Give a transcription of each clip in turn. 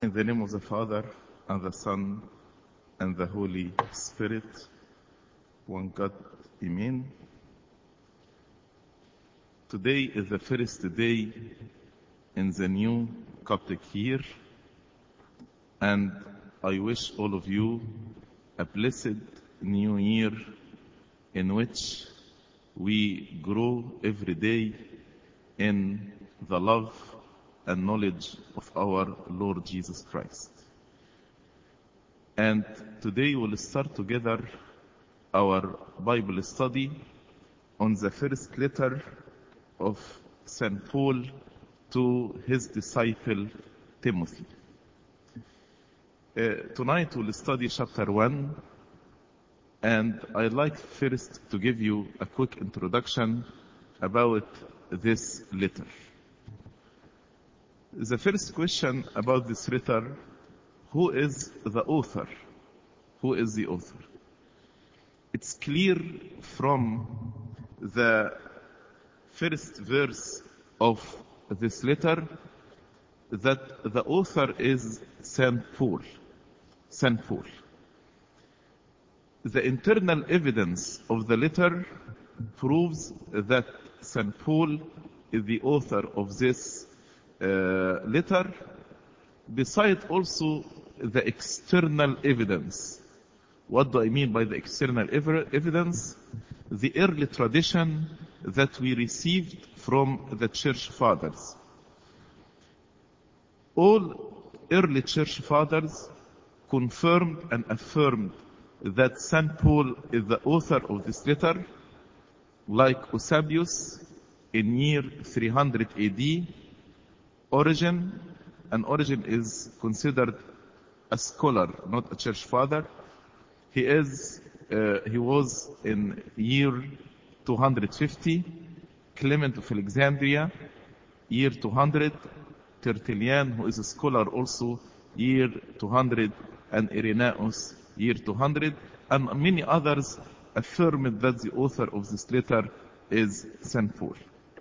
In the name of the Father, and the Son, and the Holy Spirit, one God, Amen. Today is the first day in the new Coptic year, and I wish all of you a blessed new year in which we grow every day in the love and knowledge of our Lord Jesus Christ. And today we'll start together our Bible study on the first letter of St. Paul to his disciple Timothy. Tonight we'll study chapter 1, and I'd like first to give you a quick introduction about this letter. The first question about this letter: who is the author? Who is the author? It's clear from the first verse of this letter that the author is St. Paul. St. Paul. The internal evidence of the letter proves that St. Paul is the author of this letter, beside also the external evidence. What do I mean by the external evidence? The early tradition that we received from the church fathers. All early church fathers confirmed and affirmed that St. Paul is the author of this letter, like Eusebius in year 300 AD, Origen, and Origen is considered a scholar, not a church father. He was in year 250, Clement of Alexandria, year 200, Tertullian, who is a scholar also, year 200, and Irenaeus, year 200, and many others affirmed that the author of this letter is St. Paul.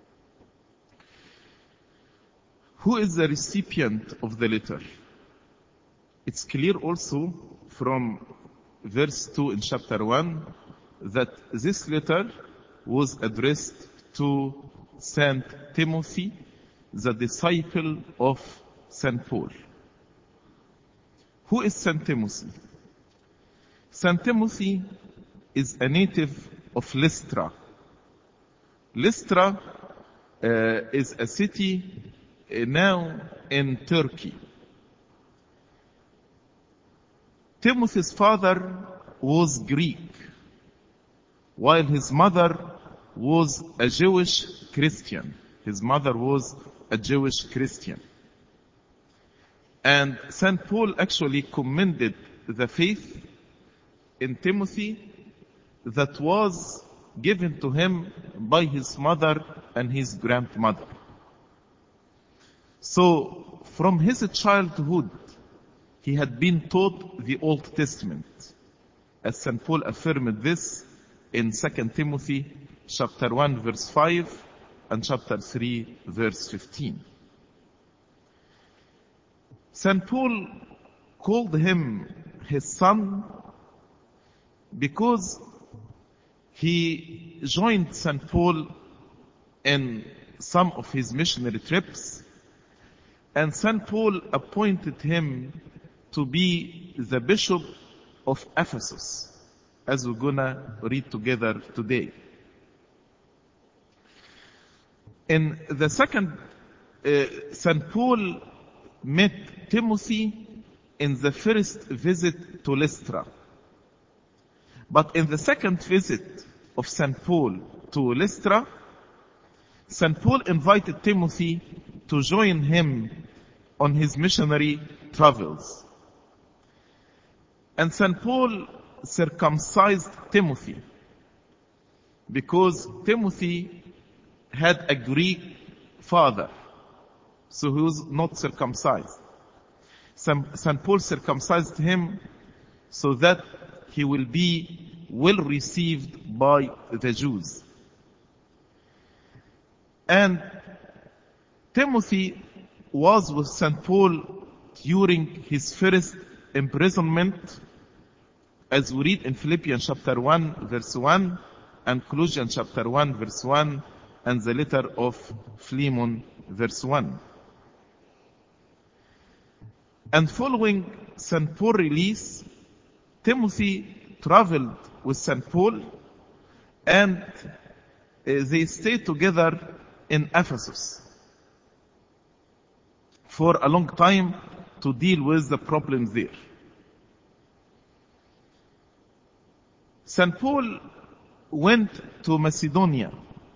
Who is the recipient of the letter? It's clear also from verse 2 in chapter 1 that this letter was addressed to St. Timothy, the disciple of St. Paul. Who is St. Timothy? St. Timothy is a native of Lystra. Lystra is a city now in Turkey. Timothy's father was Greek, while his mother was a Jewish Christian. His mother was a Jewish Christian. And St. Paul actually commended the faith in Timothy that was given to him by his mother and his grandmother. So, from his childhood, he had been taught the Old Testament, as St. Paul affirmed this in 2 Timothy chapter 1 verse 5 and chapter 3 verse 15. St. Paul called him his son because he joined St. Paul in some of his missionary trips, and St. Paul appointed him to be the bishop of Ephesus, as we're gonna read together today. In the second, St. Paul met Timothy in the first visit to Lystra. But in the second visit of St. Paul to Lystra, St. Paul invited Timothy to join him on his missionary travels. And St. Paul circumcised Timothy because Timothy had a Greek father, so he was not circumcised. St. Paul circumcised him so that he will be well received by the Jews. And Timothy was with St. Paul during his first imprisonment, as we read in Philippians chapter 1 verse 1 and Colossians chapter 1 verse 1 and the letter of Philemon verse 1. And following St. Paul's release, Timothy traveled with St. Paul, and they stayed together in Ephesus for a long time to deal with the problems there. St. Paul went to Macedonia,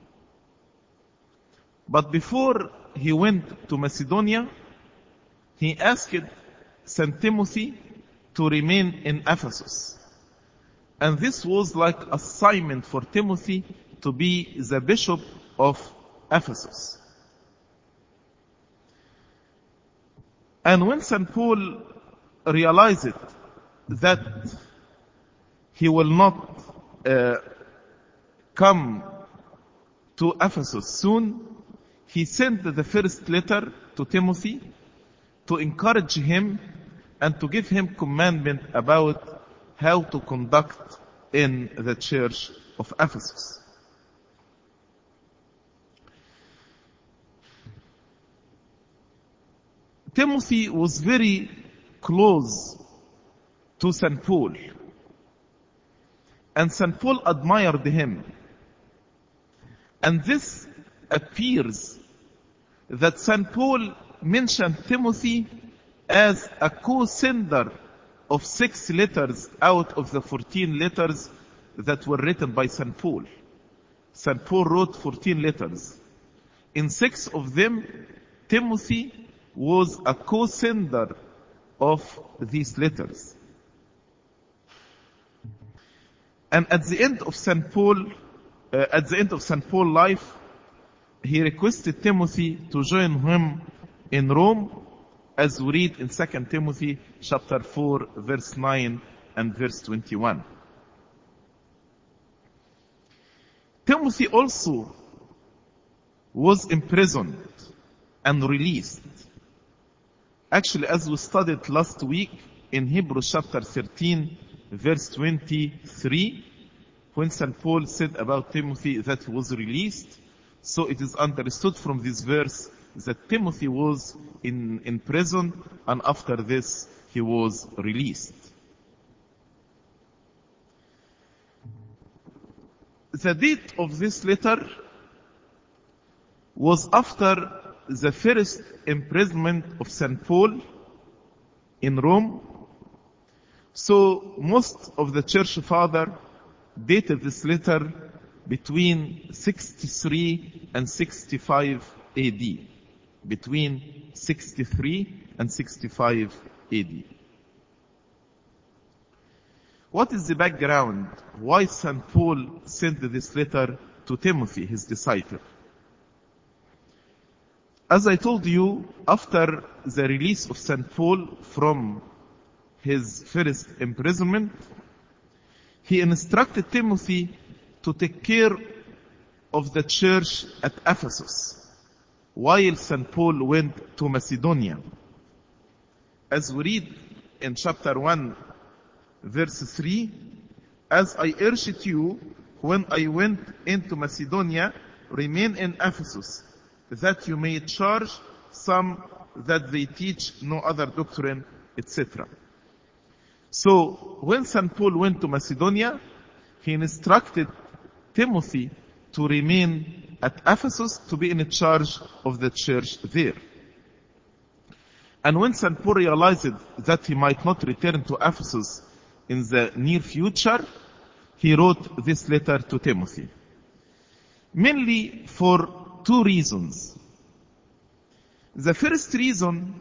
but before he went to Macedonia, he asked St. Timothy to remain in Ephesus. And this was like assignment for Timothy to be the bishop of Ephesus. And when St. Paul realized that he will not come to Ephesus soon, he sent the first letter to Timothy to encourage him and to give him commandment about how to conduct in the church of Ephesus. Timothy was very close to St. Paul, and St. Paul admired him. And this appears that St. Paul mentioned Timothy as a co-sender of 6 letters out of the 14 letters that were written by St. Paul. St. Paul wrote 14 letters. In 6 of them, Timothy was a co-sender of these letters. And at the end of St. Paul's life, he requested Timothy to join him in Rome, as we read in 2 Timothy chapter 4, verse 9 and verse 21. Timothy also was imprisoned and released. Actually, as we studied last week in Hebrews chapter 13, verse 23, when St. Paul said about Timothy that he was released, so it is understood from this verse that Timothy was in prison, and after this he was released. The date of this letter was after the first imprisonment of St. Paul in Rome. So most of the church fathers dated this letter between 63 and 65 AD. Between 63 and 65 AD. What is the background? Why St. Paul sent this letter to Timothy, his disciple? As I told you, after the release of St. Paul from his first imprisonment, he instructed Timothy to take care of the church at Ephesus, while St. Paul went to Macedonia. As we read in chapter 1, verse 3, as I urged you when I went into Macedonia, remain in Ephesus, that you may charge some that they teach no other doctrine, etc. So, when St. Paul went to Macedonia, he instructed Timothy to remain at Ephesus to be in charge of the church there. And when St. Paul realized that he might not return to Ephesus in the near future, he wrote this letter to Timothy. Mainly for 2 reasons. The first reason,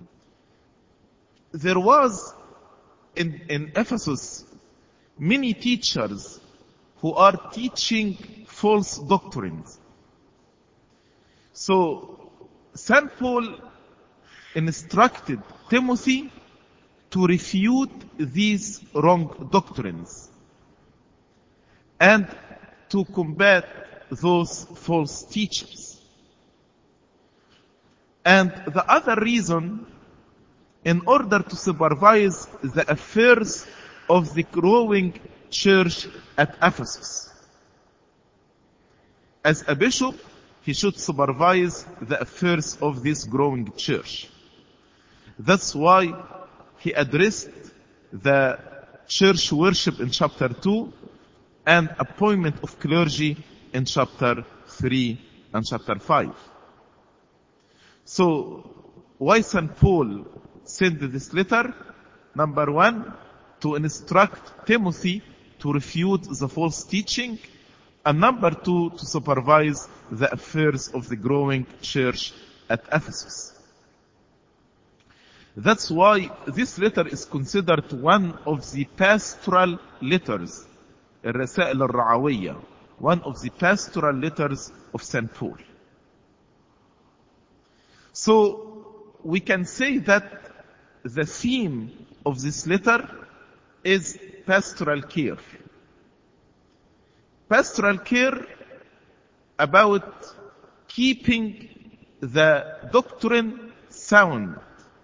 there was in Ephesus many teachers who are teaching false doctrines. So St. Paul instructed Timothy to refute these wrong doctrines and to combat those false teachers. And the other reason in order to supervise the affairs of the growing church at Ephesus. As a bishop, he should supervise the affairs of this growing church. That's why he addressed the church worship in chapter 2 and appointment of clergy in chapter 3 and chapter 5. So, why St. Paul sent this letter? Number 1, to instruct Timothy to refute the false teaching. And number 2, to supervise the affairs of the growing church at Ephesus. That's why this letter is considered one of the pastoral letters, الرسائل الرعوية, one of the pastoral letters of St. Paul. So, we can say that the theme of this letter is pastoral care. Pastoral care about keeping the doctrine sound,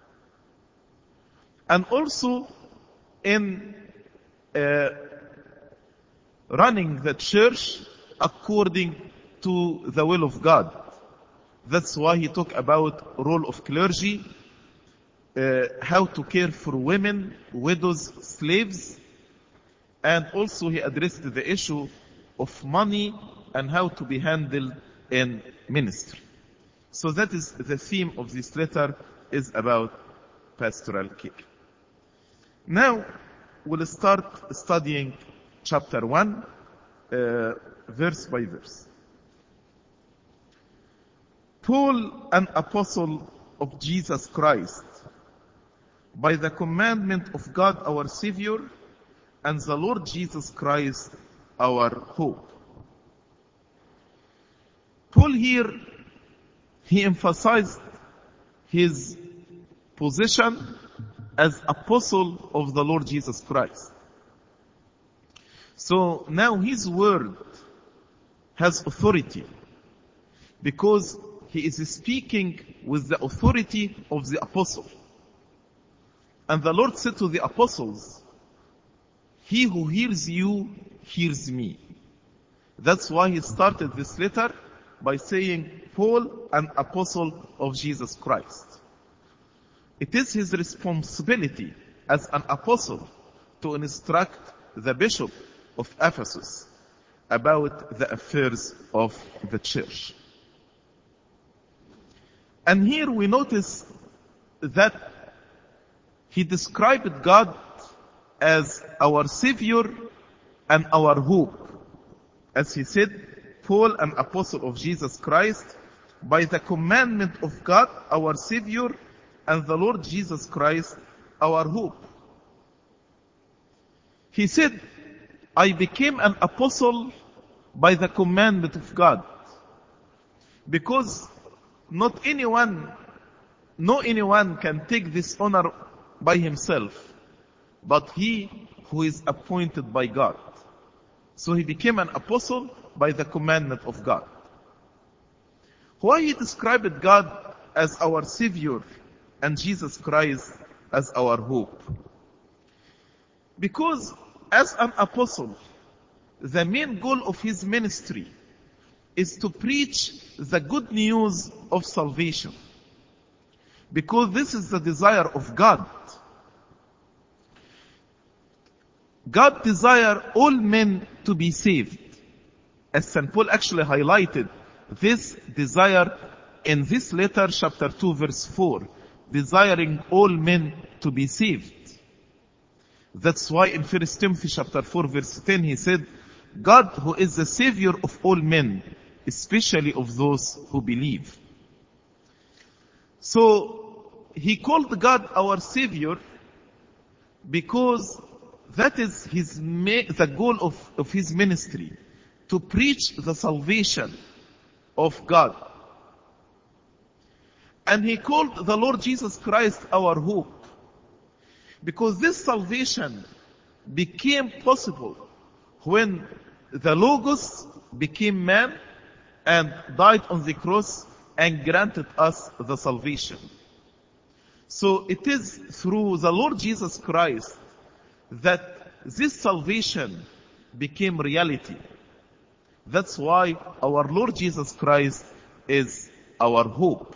and also in running the church according to the will of God. That's why he talked about role of clergy, how to care for women, widows, slaves, and also he addressed the issue of money and how to be handled in ministry. So that is the theme of this letter, is about pastoral care. Now, we'll start studying chapter 1, verse by verse. Paul, an apostle of Jesus Christ, by the commandment of God our Savior, and the Lord Jesus Christ our hope. Paul here, he emphasized his position as apostle of the Lord Jesus Christ. So now his word has authority because he is speaking with the authority of the apostle. And the Lord said to the apostles, "He who hears you, hears me." That's why he started this letter by saying, Paul, an apostle of Jesus Christ. It is his responsibility as an apostle to instruct the bishop of Ephesus about the affairs of the church. And here we notice that he described God as our Savior and our hope. As he said, Paul, an apostle of Jesus Christ, by the commandment of God, our Savior, and the Lord Jesus Christ, our hope. He said, I became an apostle by the commandment of God. Because no anyone can take this honor by himself, but he who is appointed by God. So he became an apostle by the commandment of God. Why he described God as our Savior and Jesus Christ as our hope? Because as an apostle, the main goal of his ministry is to preach the good news of salvation. Because this is the desire of God. God desires all men to be saved. As St. Paul actually highlighted this desire in this letter, chapter 2, verse 4, desiring all men to be saved. That's why in 1 Timothy chapter 4, verse 10, he said, God who is the Savior of all men, especially of those who believe. So, he called God our Savior because that is the goal of his ministry, to preach the salvation of God. And he called the Lord Jesus Christ our hope, because this salvation became possible when the Logos became man and died on the cross and granted us the salvation. So it is through the Lord Jesus Christ that this salvation became reality. That's why our Lord Jesus Christ is our hope.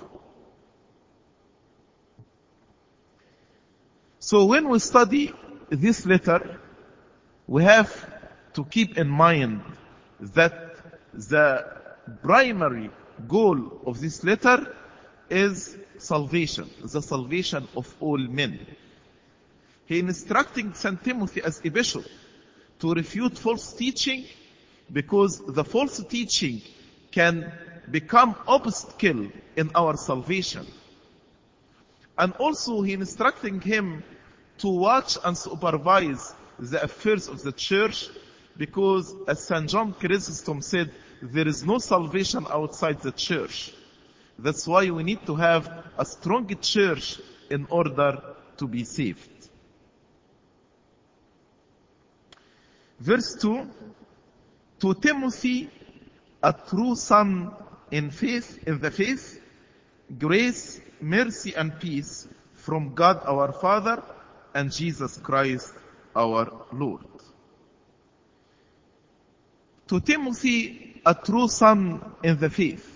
So when we study this letter, we have to keep in mind that the primary goal of this letter is salvation, the salvation of all men. He instructing St. Timothy as a bishop to refute false teaching, because the false teaching can become obstacle in our salvation. And also he instructing him to watch and supervise the affairs of the church, because as St. John Chrysostom said, there is no salvation outside the church. That's why we need to have a strong church in order to be saved. Verse 2, to Timothy, a true son in the faith, grace, mercy, and peace from God our Father and Jesus Christ our Lord. To Timothy, a true son in the faith.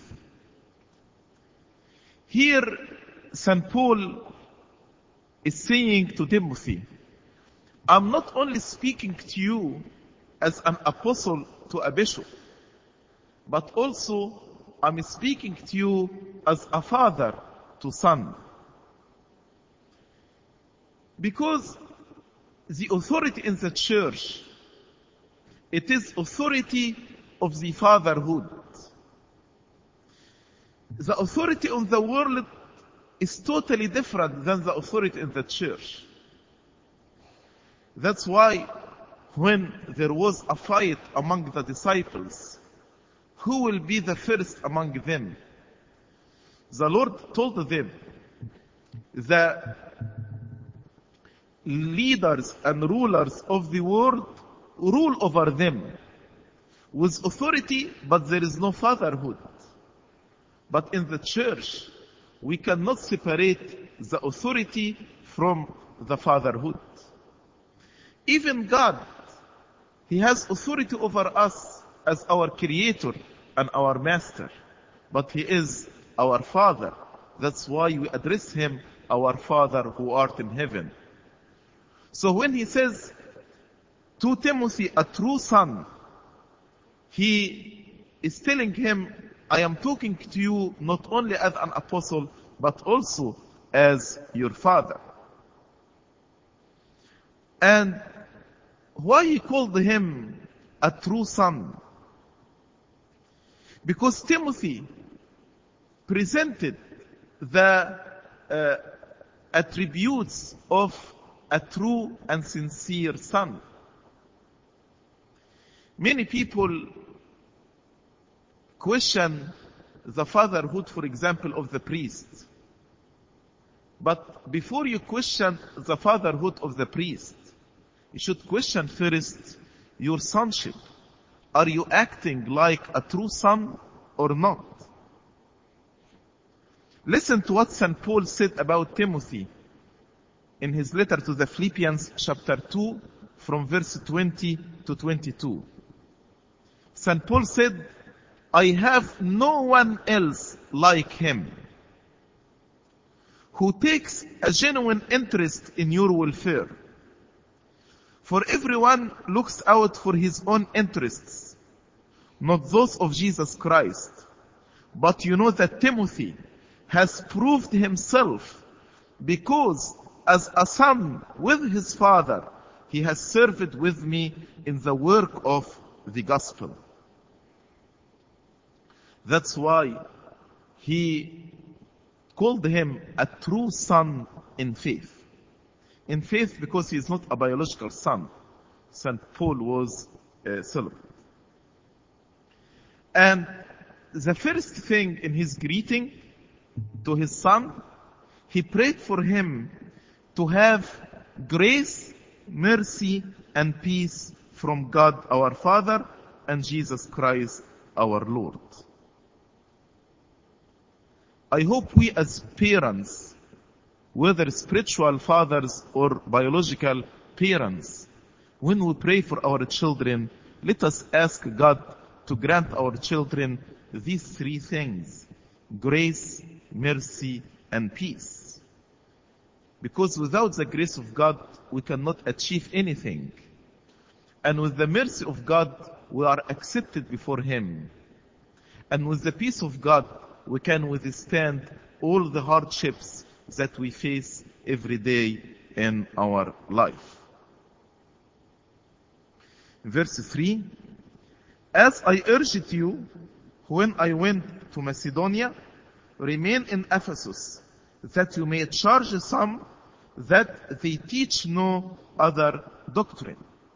Here, St. Paul is saying to Timothy, I'm not only speaking to you as an apostle to a bishop, but also I'm speaking to you as a father to son. Because the authority in the church, it is authority of the fatherhood. The authority on the world is totally different than the authority in the church. That's why when there was a fight among the disciples, who will be the first among them? The Lord told them, the leaders and rulers of the world rule over them with authority, but there is no fatherhood. But in the church, we cannot separate the authority from the fatherhood. Even God, He has authority over us as our creator and our master. But He is our Father. That's why we address Him, our Father who art in heaven. So when He says to Timothy, a true son, He is telling him, I am talking to you not only as an apostle, but also as your father. And why He called him a true son? Because Timothy presented the attributes of a true and sincere son. Many people question the fatherhood, for example, of the priest. But before you question the fatherhood of the priest, you should question first your sonship. Are you acting like a true son or not? Listen to what St. Paul said about Timothy in his letter to the Philippians chapter 2 from verse 20 to 22. St. Paul said, I have no one else like him who takes a genuine interest in your welfare. For everyone looks out for his own interests, not those of Jesus Christ. But you know that Timothy has proved himself, because as a son with his father, he has served with me in the work of the gospel. That's why he called him a true son in faith. In faith, because he is not a biological son. St. Paul was celibate. And the first thing in his greeting to his son, he prayed for him to have grace, mercy, and peace from God our Father and Jesus Christ our Lord. I hope we as parents whether spiritual fathers or biological parents, when we pray for our children, let us ask God to grant our children these three things: grace, mercy, and peace. Because without the grace of God, we cannot achieve anything. And with the mercy of God, we are accepted before Him. And with the peace of God, we can withstand all the hardships that we face every day in our life. Verse 3, as I urged you when I went to Macedonia, remain in Ephesus, that you may charge some that they teach no other doctrine.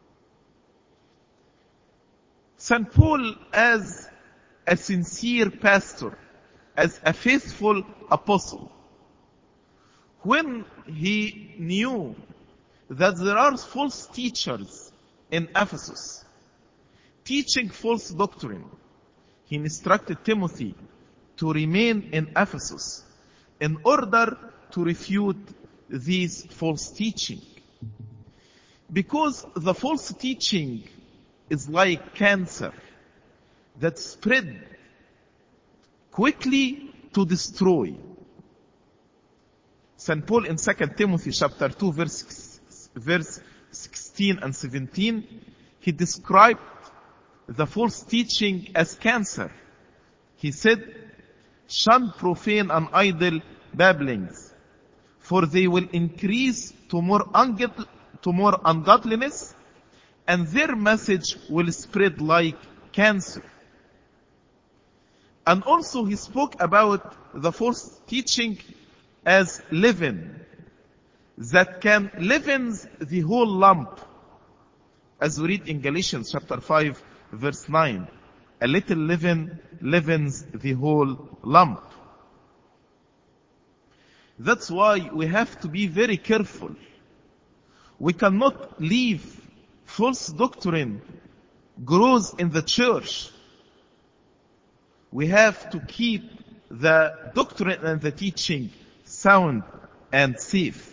St. Paul, as a sincere pastor, as a faithful apostle, when he knew that there are false teachers in Ephesus teaching false doctrine, he instructed Timothy to remain in Ephesus in order to refute these false teaching. Because the false teaching is like cancer that spread quickly to destroy. St. Paul in 2 Timothy chapter 2 verse 16 and 17, he described the false teaching as cancer. He said, shun profane and idle babblings, for they will increase to more ungodliness, and their message will spread like cancer. And also he spoke about the false teaching as leaven, that can leaven the whole lump. As we read in Galatians chapter 5 verse 9, a little leaven leavens the whole lump. That's why we have to be very careful. We cannot leave false doctrine grows in the church. We have to keep the doctrine and the teaching sound and safe.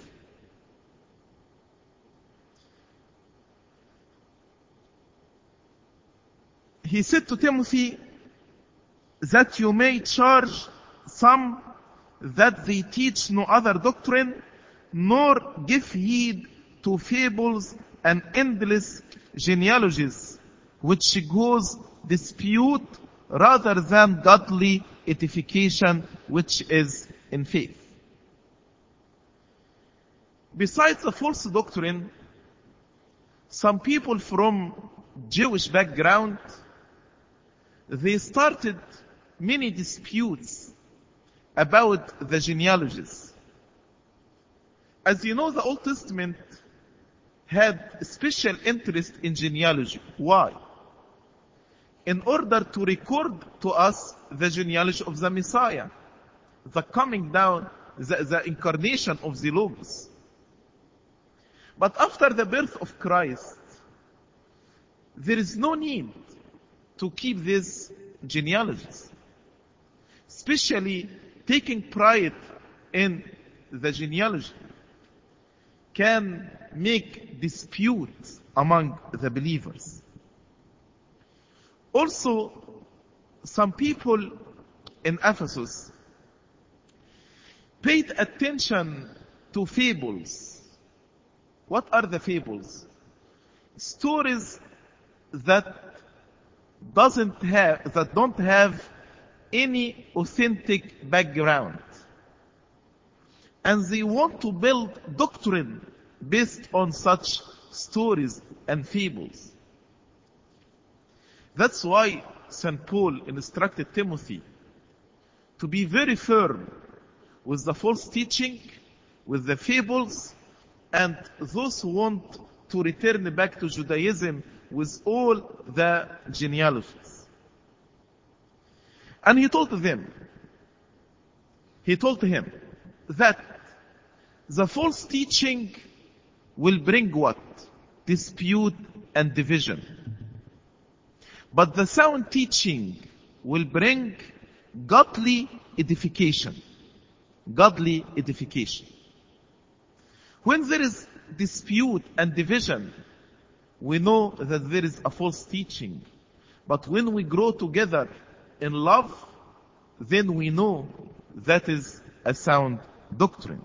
He said to Timothy that you may charge some that they teach no other doctrine, nor give heed to fables and endless genealogies, which cause dispute rather than godly edification, which is in faith. Besides the false doctrine, some people from Jewish background, they started many disputes about the genealogies. As you know, the Old Testament had special interest in genealogy. Why? In order to record to us the genealogy of the Messiah, the coming down, the incarnation of the Logos. But after the birth of Christ, there is no need to keep these genealogies. Especially taking pride in the genealogy can make disputes among the believers. Also, some people in Ephesus paid attention to fables. What are the fables? Stories that don't have any authentic background. And they want to build doctrine based on such stories and fables. That's why St. Paul instructed Timothy to be very firm with the false teaching, with the fables, and those who want to return back to Judaism with all the genealogies. And he told him that the false teaching will bring what? Dispute and division. But the sound teaching will bring godly edification. Godly edification. When there is dispute and division, we know that there is a false teaching. But when we grow together in love, then we know that is a sound doctrine.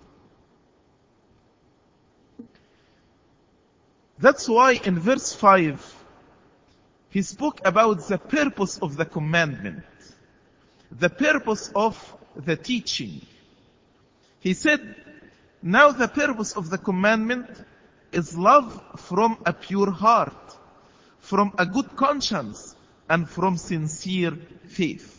That's why in verse 5, he spoke about the purpose of the commandment, the purpose of the teaching. He said, now the purpose of the commandment is love from a pure heart, from a good conscience, and from sincere faith.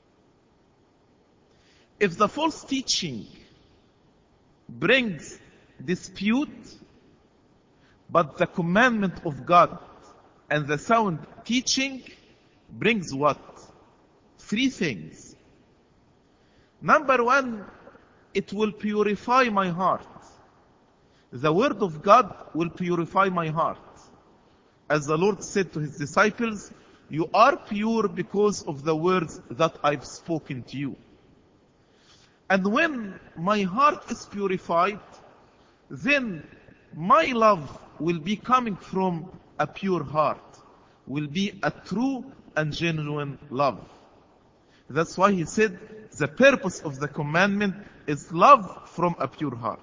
If the false teaching brings dispute, but the commandment of God and the sound teaching brings what? 3 things. Number 1, it will purify my heart. The word of God will purify my heart. As the Lord said to his disciples, you are pure because of the words that I've spoken to you. And when my heart is purified, then my love will be coming from a pure heart, will be a true and genuine love. That's why he said the purpose of the commandment is love from a pure heart.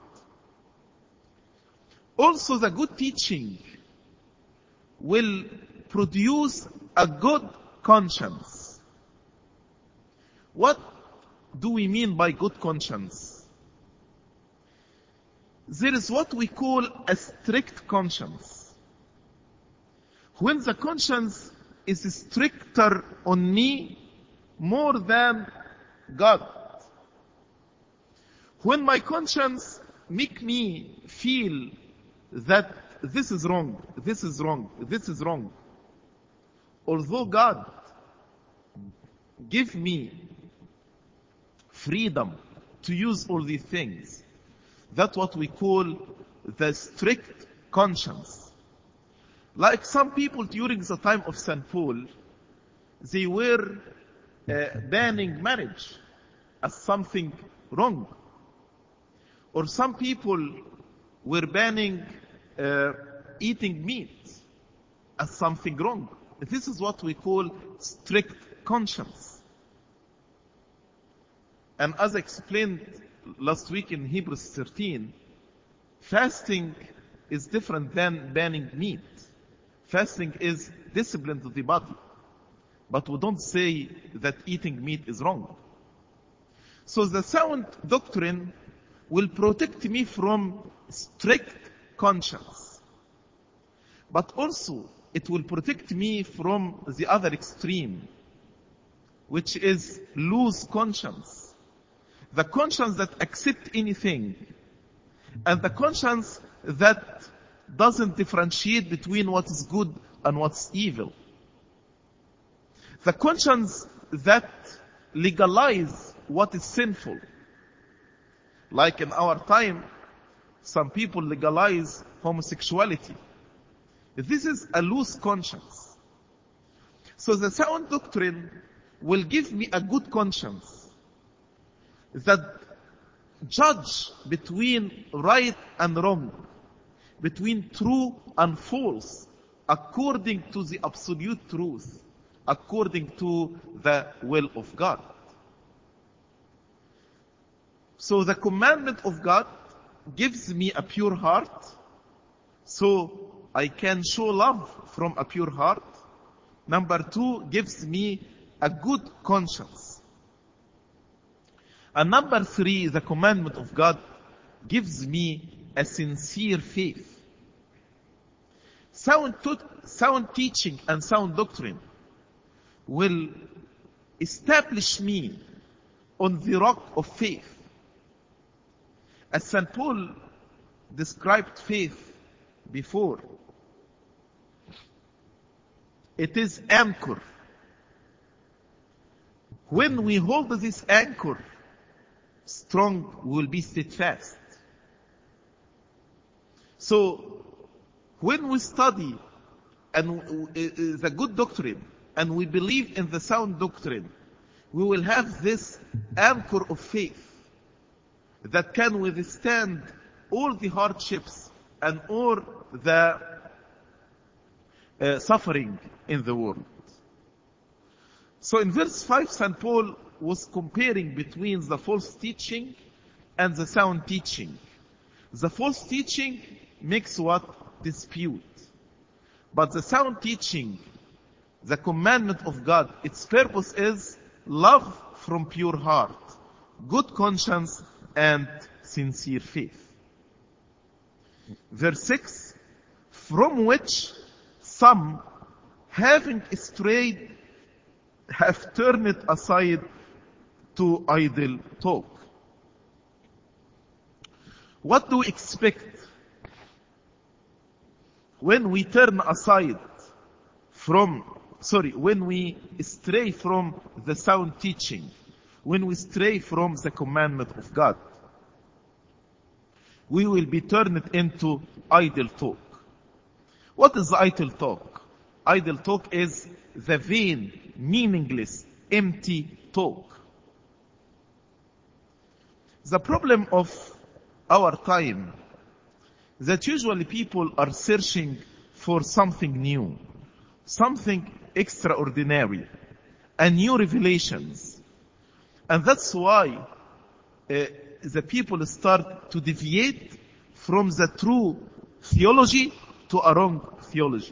Also, the good teaching will produce a good conscience. What do we mean by good conscience? There is what we call a strict conscience. When the conscience is stricter on me more than God. When my conscience make me feel that this is wrong, this is wrong, this is wrong, although God give me freedom to use all these things, that's what we call the strict conscience. Like some people during the time of St. Paul, they were banning marriage as something wrong. Or some people were banning eating meat as something wrong. This is what we call strict conscience. And as explained last week in Hebrews 13, fasting is different than banning meat. Fasting is discipline to the body. But we don't say that eating meat is wrong. So the sound doctrine will protect me from strict conscience. But also, it will protect me from the other extreme, which is loose conscience. The conscience that accepts anything, and the conscience that doesn't differentiate between what is good and what's evil. The conscience that legalizes what is sinful. Like in our time, some people legalize homosexuality. This is a loose conscience. So the sound doctrine will give me a good conscience that judge between right and wrong, between true and false, according to the absolute truth, according to the will of God. So the commandment of God gives me a pure heart, so I can show love from a pure heart. Number 2, gives me a good conscience. And number 3, the commandment of God gives me a sincere faith. Sound teaching and sound doctrine will establish me on the rock of faith. As St. Paul described faith before, it is anchor. When we hold this anchor strong, we will be steadfast. So, when we study and the good doctrine, and we believe in the sound doctrine, we will have this anchor of faith that can withstand all the hardships and all the suffering in the world. So in verse 5, St. Paul was comparing between the false teaching and the sound teaching. The false teaching makes what? Dispute. But the sound teaching, the commandment of God, its purpose is love from pure heart, good conscience, and sincere faith. Verse 6, from which some, having strayed, have turned aside to idle talk. What do we expect when we turn aside when we stray from the sound teaching, when we stray from the commandment of God? We will be turned into idle talk. What is idle talk? Idle talk is the vain, meaningless, empty talk. The problem of our time that usually people are searching for something new, something extraordinary, and new revelations. And that's why the people start to deviate from the true theology to a wrong theology.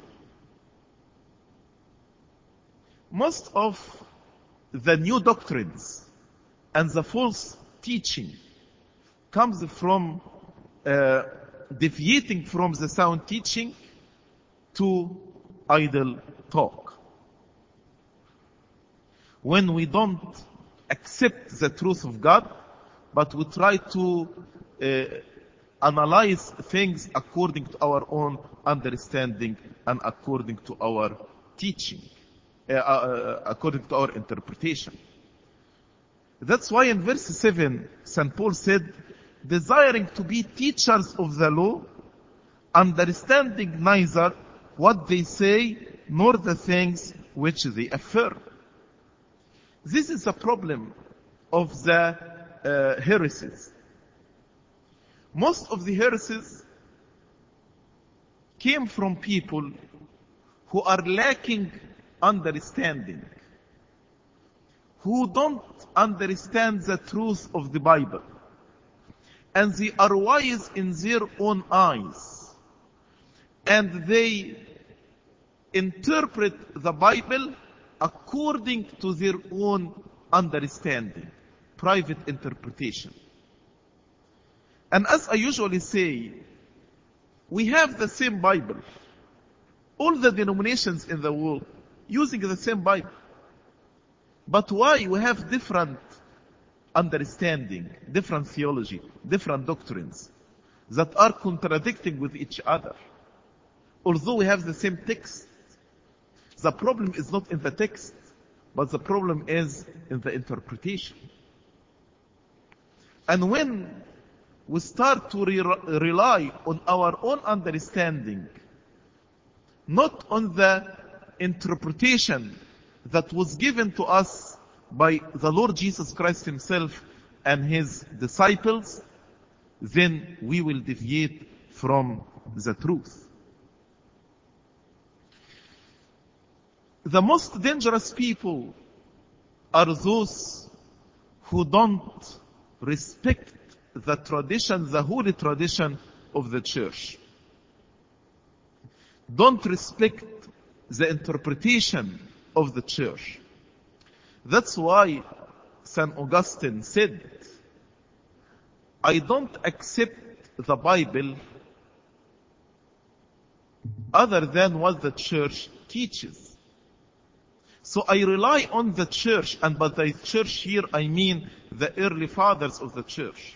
Most of the new doctrines and the false teaching comes from deviating from the sound teaching to idle talk. When we don't accept the truth of God, but we try to analyze things according to our own understanding and according to our teaching, according to our interpretation. That's why in verse 7, St. Paul said, desiring to be teachers of the law, understanding neither what they say nor the things which they affirm. This is a problem of the heresies. Most of the heresies came from people who are lacking understanding, who don't understand the truth of the Bible, and they are wise in their own eyes, and they interpret the Bible according to their own understanding, private interpretation. And as I usually say, we have the same Bible. All the denominations in the world using the same Bible. But why we have different understanding, different theology, different doctrines that are contradicting with each other? Although we have the same text, the problem is not in the text, but the problem is in the interpretation. And when we start to rely on our own understanding, not on the interpretation that was given to us by the Lord Jesus Christ himself and his disciples, then we will deviate from the truth. The most dangerous people are those who don't respect the tradition, the holy tradition of the church. Don't respect the interpretation of the church. That's why St. Augustine said, I don't accept the Bible other than what the church teaches. So I rely on the church, and by the church here I mean the early fathers of the church.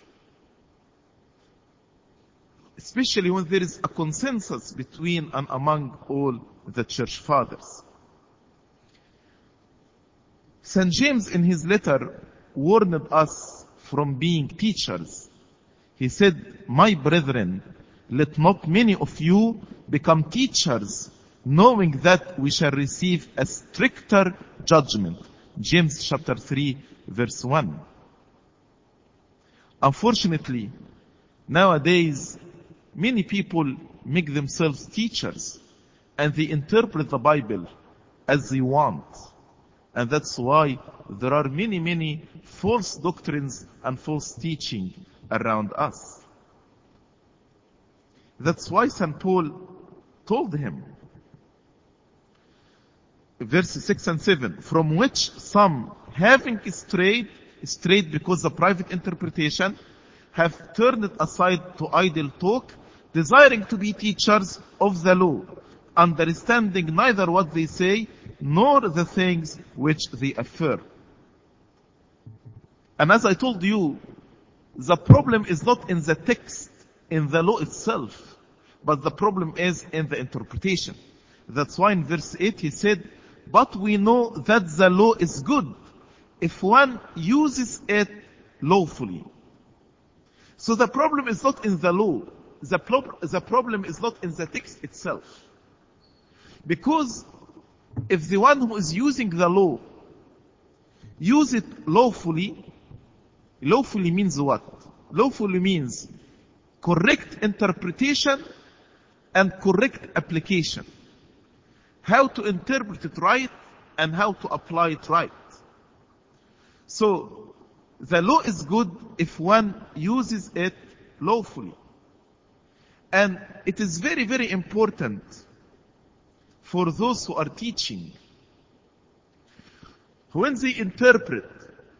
Especially when there is a consensus between and among all the church fathers. St. James in his letter warned us from being teachers. He said, my brethren, let not many of you become teachers, knowing that we shall receive a stricter judgment. James chapter 3 verse 1. Unfortunately, Nowadays, many people make themselves teachers and they interpret the Bible as they want. And that's why there are many false doctrines and false teaching around us. That's why St. Paul told him, verses 6 and 7, from which some, having strayed because of private interpretation, have turned aside to idle talk, desiring to be teachers of the law, understanding neither what they say, nor the things which they affirm. And as I told you, the problem is not in the text, in the law itself, but the problem is in the interpretation. That's why in verse 8 he said, but we know that the law is good if one uses it lawfully. So the problem is not in the law. The problem is not in the text itself. Because if the one who is using the law use it lawfully means what? Lawfully means correct interpretation and correct application. How to interpret it right and how to apply it right. So, the law is good if one uses it lawfully. And it is very important for those who are teaching. When they interpret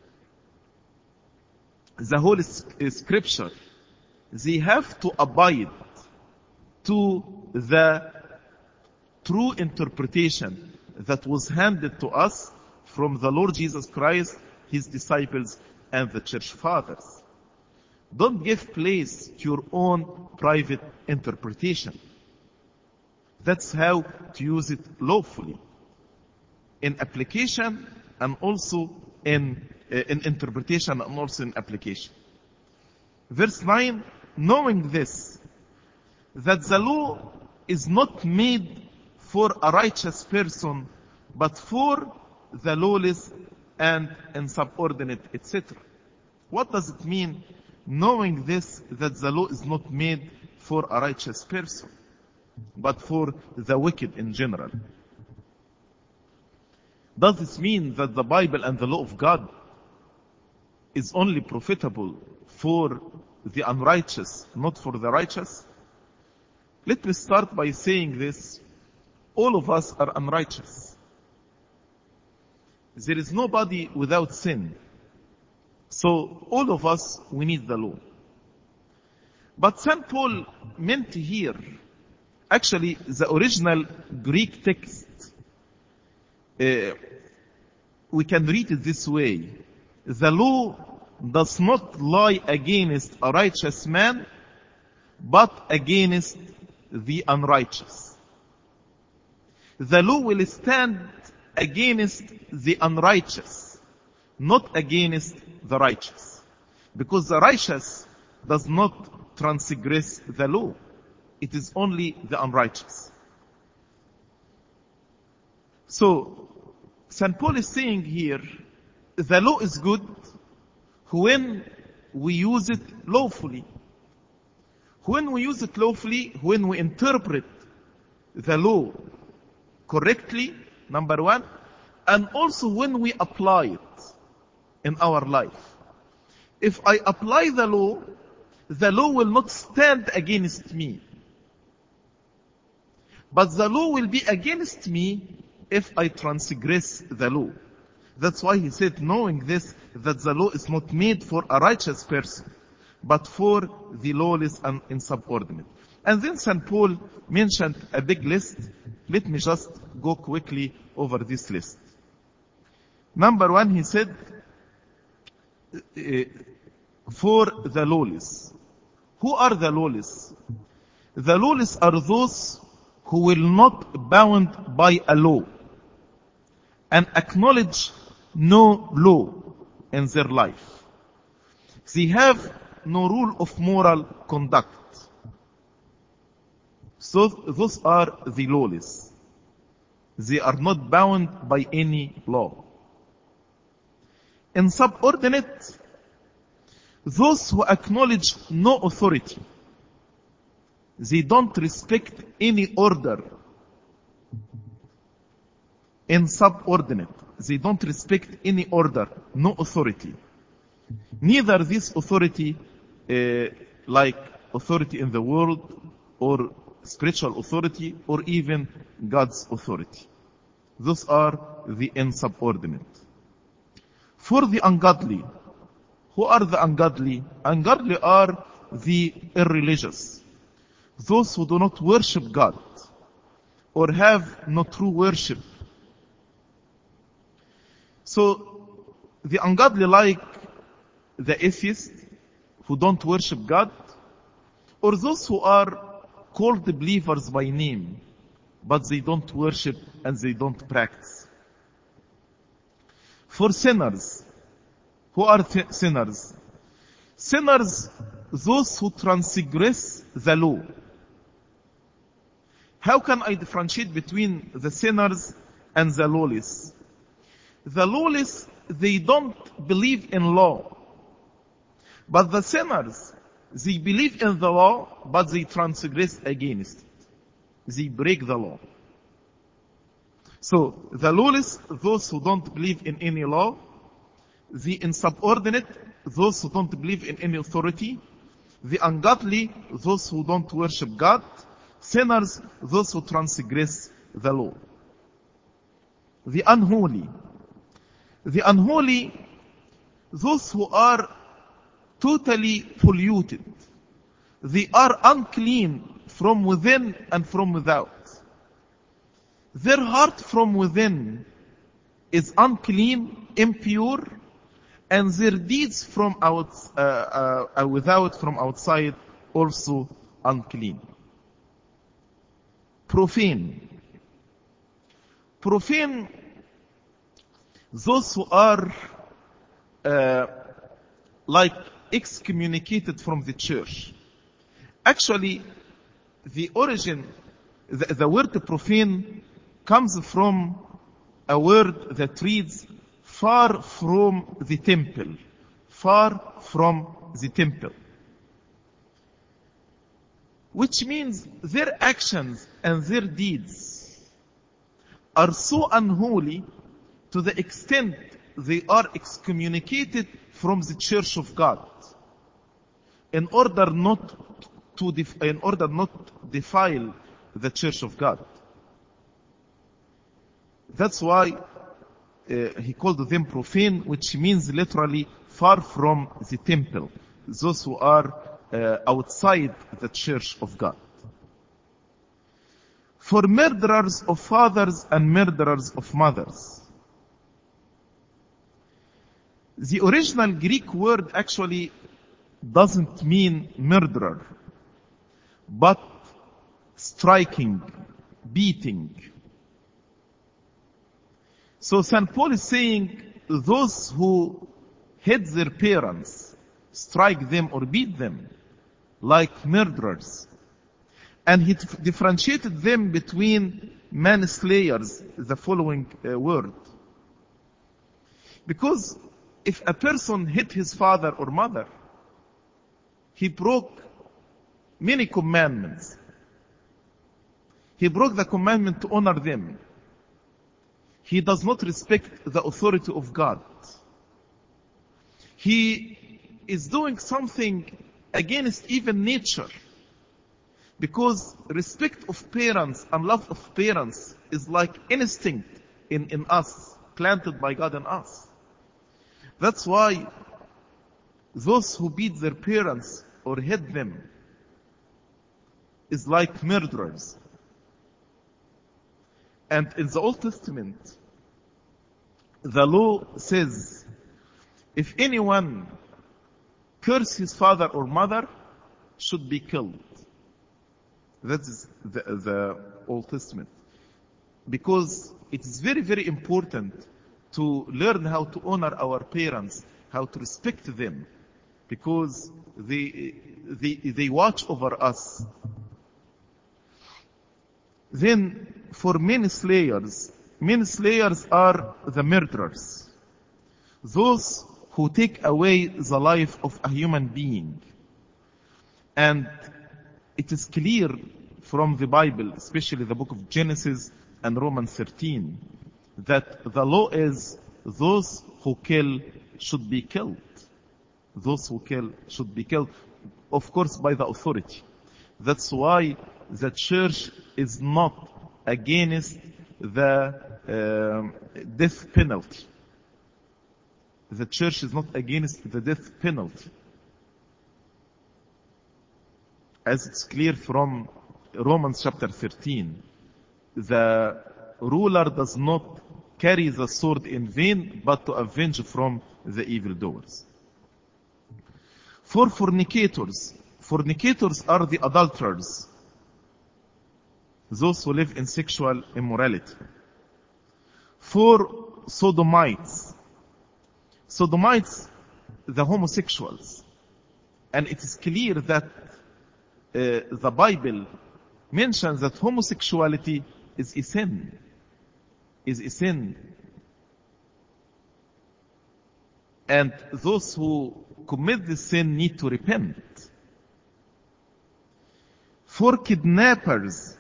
the Holy Scripture, they have to abide to the true interpretation that was handed to us from the Lord Jesus Christ, His disciples, and the church fathers. Don't give place to your own private interpretation. That's how to use it lawfully. In application and also in interpretation and also in application. Verse 9, knowing this, that the law is not made for a righteous person, but for the lawless and insubordinate, etc. What does it mean, knowing this, that the law is not made for a righteous person, but for the wicked in general? Does this mean that the Bible and the law of God is only profitable for the unrighteous, not for the righteous? Let me start by saying this. All of us are unrighteous. There is nobody without sin. So all of us, we need the law. But St. Paul meant here, actually the original Greek text, we can read it this way. The law does not lie against a righteous man, but against the unrighteous. The law will stand against the unrighteous, not against the righteous. Because the righteous does not transgress the law. It is only the unrighteous. So, St. Paul is saying here, the law is good when we use it lawfully. When we use it lawfully, when we interpret the law correctly, number one, and also when we apply it in our life. If I apply the law will not stand against me. But the law will be against me if I transgress the law. That's why he said, knowing this, that the law is not made for a righteous person, but for the lawless and insubordinate. And then St. Paul mentioned a big list. Let me just go quickly over this list. Number one, he said, for the lawless. Who are the lawless? The lawless are those who will not bound by a law and acknowledge no law in their life. They have no rule of moral conduct. So those are the lawless. They are not bound by any law. Insubordinate, Those who acknowledge no authority, they don't respect any order in subordinate. They don't respect any order, no authority. Neither this authority, like authority in the world, or spiritual authority, or even God's authority. Those are the insubordinate. For the ungodly, who are the ungodly? Ungodly are the irreligious. Those who do not worship God, or have no true worship. So, the ungodly, like the atheists, who don't worship God, or those who are called believers by name, but they don't worship and they don't practice. For sinners, who are sinners? Sinners, those who transgress the law. How can I differentiate between the sinners and the lawless? The lawless, they don't believe in law. But the sinners, they believe in the law, but they transgress against it. They break the law. So, the lawless, those who don't believe in any law. The insubordinate, those who don't believe in any authority. The ungodly, those who don't worship God. Sinners, those who transgress the law. The unholy. The unholy, those who are totally polluted. They are unclean from within and from without. Their heart from within is unclean, impure, and their deeds from without, from outside, also unclean. Profane. Profane, those who are like excommunicated from the church. Actually, the origin, the word profane comes from a word that reads far from the temple. Far from the temple. Which means their actions and their deeds are so unholy to the extent they are excommunicated from the church of God in order not to defile the church of God. That's why he called them profane, which means literally far from the temple. Those who are outside the church of God. For murderers of fathers and murderers of mothers. The original Greek word actually doesn't mean murderer, but striking, beating. So St. Paul is saying those who hit their parents, strike them or beat them like murderers. And he differentiated them between manslayers, the following word. Because if a person hit his father or mother, he broke many commandments. He broke the commandment to honor them. He does not respect the authority of God. He is doing something against even nature. Because respect of parents and love of parents is like instinct in us, planted by God in us. That's why those who beat their parents or hit them is like murderers. And in the Old Testament, the law says, if anyone curse his father or mother, should be killed. That is the Old Testament. Because it is very, very important to learn how to honor our parents, how to respect them, because they watch over us. Then, for many slayers are the murderers. Those who take away the life of a human being. And it is clear from the Bible, especially the book of Genesis and Romans 13, that the law is those who kill should be killed. Those who kill should be killed, of course, by the authority. That's why the church is not against the death penalty. The church is not against the death penalty. As it's clear from Romans chapter 13, the ruler does not carry the sword in vain, but to avenge from the evildoers. For fornicators are the adulterers, those who live in sexual immorality. For sodomites, the homosexuals. And it is clear that the Bible mentions that homosexuality is a sin. And those who commit this sin need to repent. For kidnappers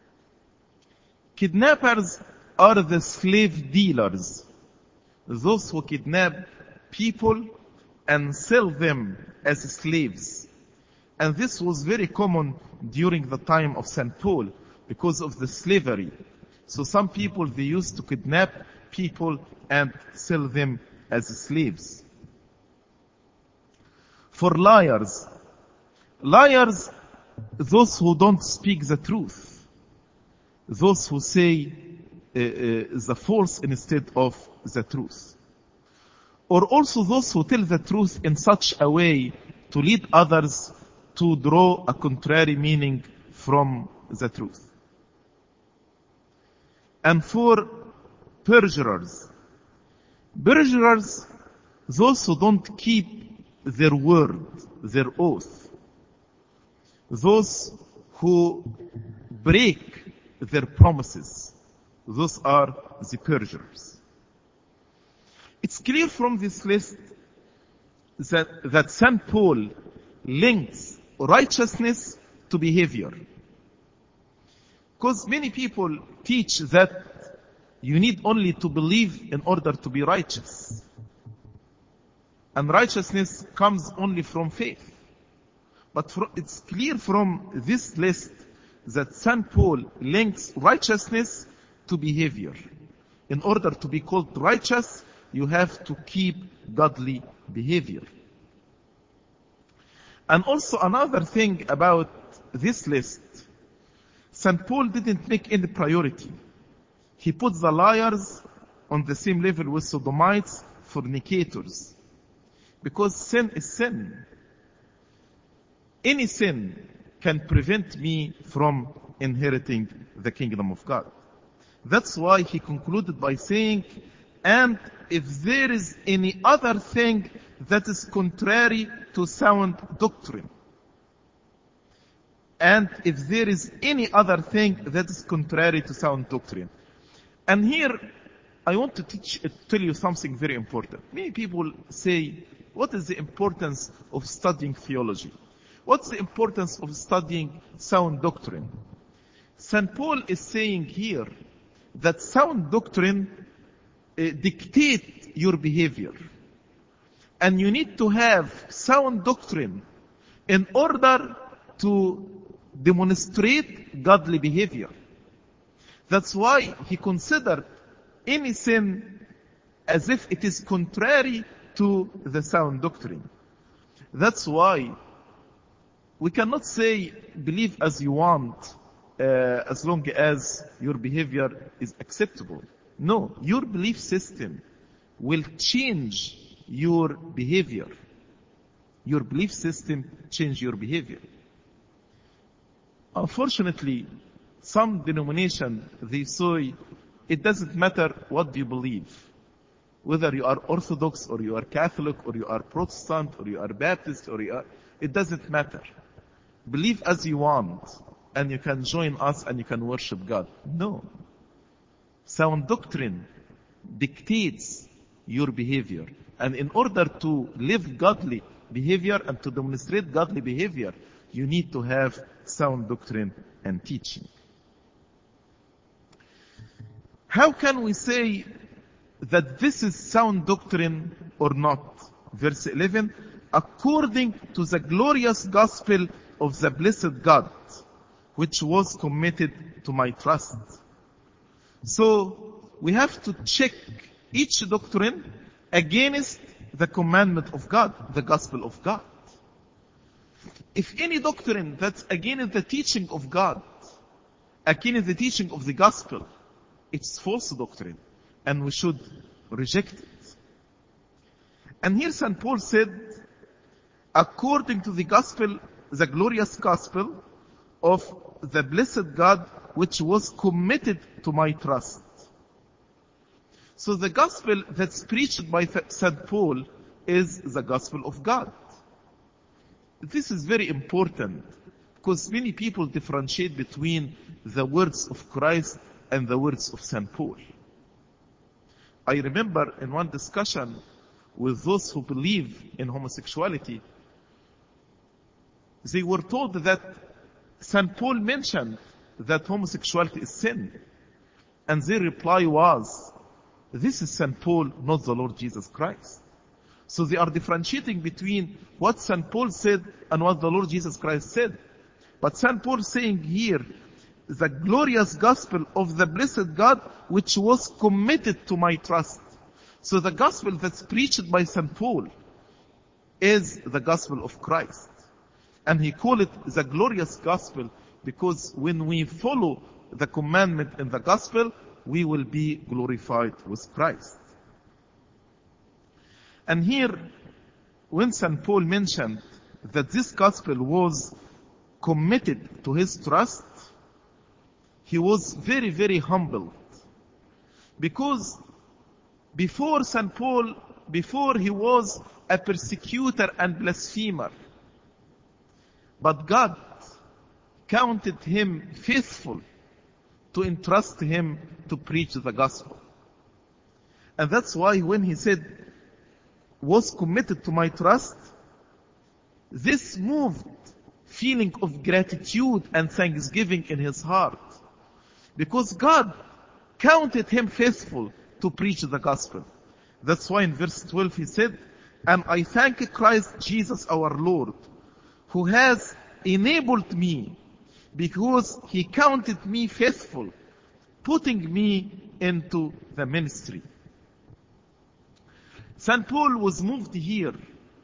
are the slave dealers, those who kidnap people and sell them as slaves. And this was very common during the time of St. Paul because of the slavery. So some people, they used to kidnap people and sell them as slaves. For liars, those who don't speak the truth, those who say the false instead of the truth. Or also those who tell the truth in such a way to lead others to draw a contrary meaning from the truth. And for perjurers, those who don't keep their word, their oath, those who break their promises, those are the perjurers. It's clear from this list that St. Paul links righteousness to behavior. Because many people teach that you need only to believe in order to be righteous. And righteousness comes only from faith. But it's clear from this list that St. Paul links righteousness to behavior. In order to be called righteous, you have to keep godly behavior. And also another thing about this list, St. Paul didn't make any priority. He put the liars on the same level with sodomites, fornicators. Because sin is sin. Any sin can prevent me from inheriting the kingdom of God. That's why he concluded by saying, and if there is any other thing that is contrary to sound doctrine, and if there is any other thing that is contrary to sound doctrine. And here, I want to tell you something very important. Many people say, what is the importance of studying theology? What's the importance of studying sound doctrine? St. Paul is saying here that sound doctrine dictates your behavior. And you need to have sound doctrine in order to demonstrate godly behavior. That's why he considered any sin as if it is contrary to the sound doctrine. That's why we cannot say, believe as you want, as long as your behavior is acceptable. No, your belief system will change your behavior. Your belief system change your behavior. Unfortunately, some denomination, they say, it doesn't matter what you believe. Whether you are Orthodox or you are Catholic or you are Protestant or you are Baptist it doesn't matter. Believe as you want and you can join us and you can worship God. No. Sound doctrine dictates your behavior. And in order to live godly behavior and to demonstrate godly behavior, you need to have sound doctrine and teaching. How can we say that this is sound doctrine or not? Verse 11, according to the glorious gospel of the blessed God, which was committed to my trust. So we have to check each doctrine against the commandment of God, the gospel of God. If any doctrine that's against the teaching of God, against the teaching of the gospel, it's false doctrine, and we should reject it. And here St. Paul said, according to the gospel, the glorious gospel of the blessed God, which was committed to my trust. So the gospel that's preached by St. Paul is the gospel of God. This is very important because many people differentiate between the words of Christ and the words of St. Paul. I remember in one discussion with those who believe in homosexuality, they were told that St. Paul mentioned that homosexuality is sin. And their reply was, this is St. Paul, not the Lord Jesus Christ. So they are differentiating between what St. Paul said and what the Lord Jesus Christ said. But St. Paul is saying here, the glorious gospel of the blessed God, which was committed to my trust. So the gospel that's preached by St. Paul is the gospel of Christ. And he called it the glorious gospel because when we follow the commandment in the gospel, we will be glorified with Christ. And here, when St. Paul mentioned that this gospel was committed to his trust, he was very, very humble. Because before St. Paul, before he was a persecutor and blasphemer, but God counted him faithful to entrust him to preach the gospel. And that's why when he said, was committed to my trust, this moved feeling of gratitude and thanksgiving in his heart. Because God counted him faithful to preach the gospel. That's why in verse 12 he said, and I thank Christ Jesus our Lord, who has enabled me because he counted me faithful, putting me into the ministry. St. Paul was moved here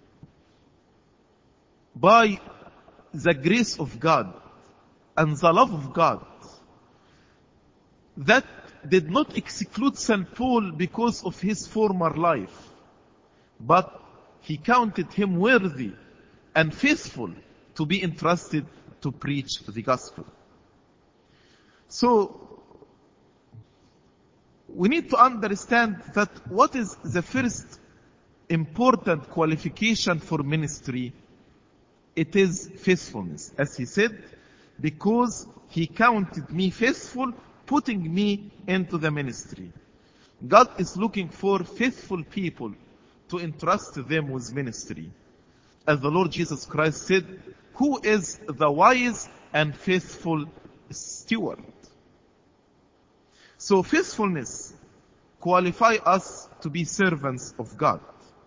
by the grace of God and the love of God. That did not exclude St. Paul because of his former life, but he counted him worthy and faithful to be entrusted to preach the gospel. So, we need to understand that what is the first important qualification for ministry? It is faithfulness. As he said, because he counted me faithful, putting me into the ministry. God is looking for faithful people to entrust them with ministry. As the Lord Jesus Christ said, who is the wise and faithful steward? So faithfulness qualifies us to be servants of God.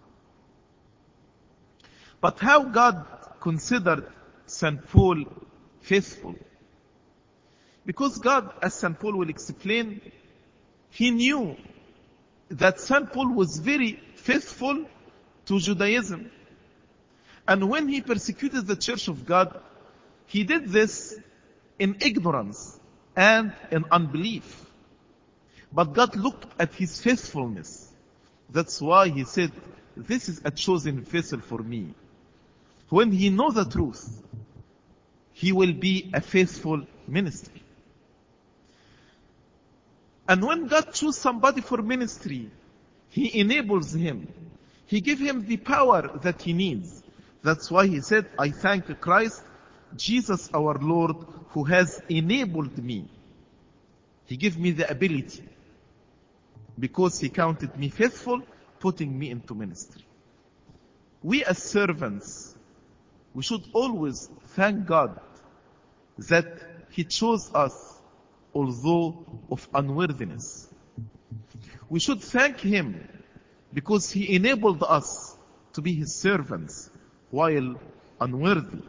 But how God considered St. Paul faithful? Because God, as St. Paul will explain, he knew that St. Paul was very faithful to Judaism. And when he persecuted the church of God, he did this in ignorance and in unbelief. But God looked at his faithfulness. That's why he said, this is a chosen vessel for me. When he knows the truth, he will be a faithful minister. And when God chooses somebody for ministry, he enables him. He gives him the power that he needs. That's why he said, I thank Christ, Jesus our Lord, who has enabled me. He gave me the ability. Because he counted me faithful, putting me into ministry. We as servants, we should always thank God that He chose us although of unworthiness. We should thank Him because He enabled us to be His servants while unworthy.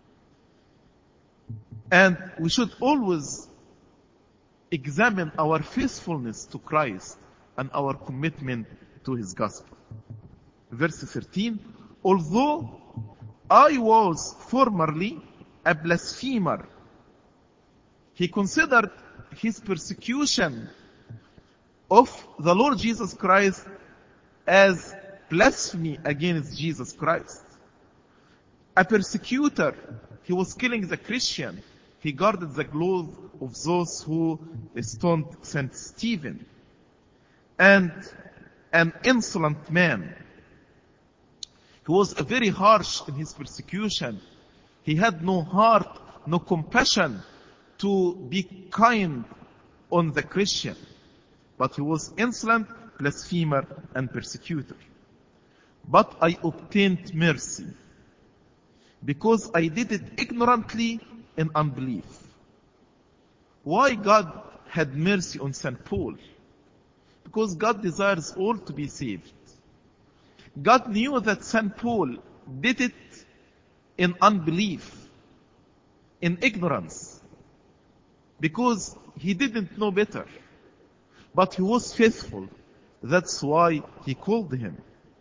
And we should always examine our faithfulness to Christ and our commitment to His gospel. Verse 13, although I was formerly a blasphemer, he considered his persecution of the Lord Jesus Christ as blasphemy against Jesus Christ. A persecutor, he was killing the Christian. He guarded the clothes of those who stoned St. Stephen. And an insolent man. He was very harsh in his persecution. He had no heart, no compassion to be kind on the Christian. But he was insolent, blasphemer, and persecutor. But I obtained mercy, because I did it ignorantly in unbelief. Why God had mercy on St. Paul? Because God desires all to be saved. God knew that St. Paul did it in unbelief, in ignorance, because he didn't know better. But he was faithful. That's why he called him.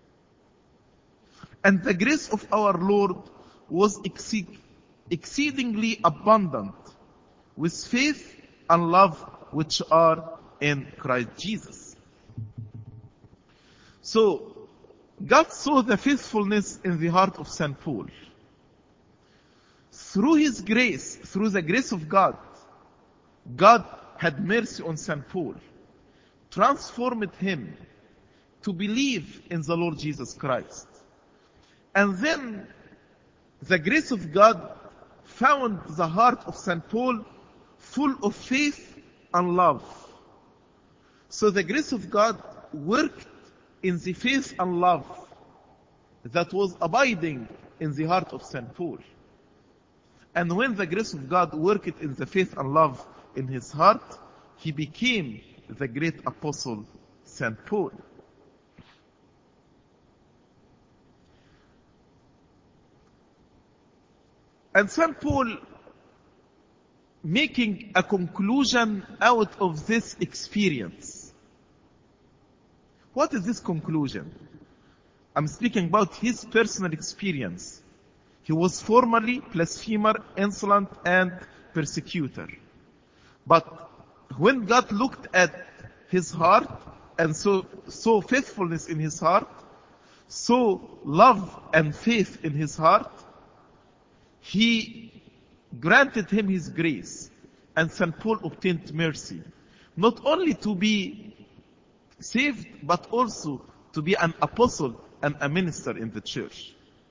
And the grace of our Lord was exceedingly abundant with faith and love which are in Christ Jesus. So, God saw the faithfulness in the heart of St. Paul. Through His grace, through the grace of God, God had mercy on St. Paul, transformed him to believe in the Lord Jesus Christ. And then the grace of God found the heart of St. Paul full of faith and love. So the grace of God worked in the faith and love that was abiding in the heart of St. Paul. And when the grace of God worked in the faith and love in his heart, he became the great apostle St. Paul. And St. Paul, making a conclusion out of this experience. What is this conclusion? I'm speaking about his personal experience. He was formerly blasphemer, insolent, and persecutor. But when God looked at his heart and saw faithfulness in his heart, saw love and faith in his heart, He granted him His grace, and St. Paul obtained mercy, not only to be saved, but also to be an apostle and a minister in the church.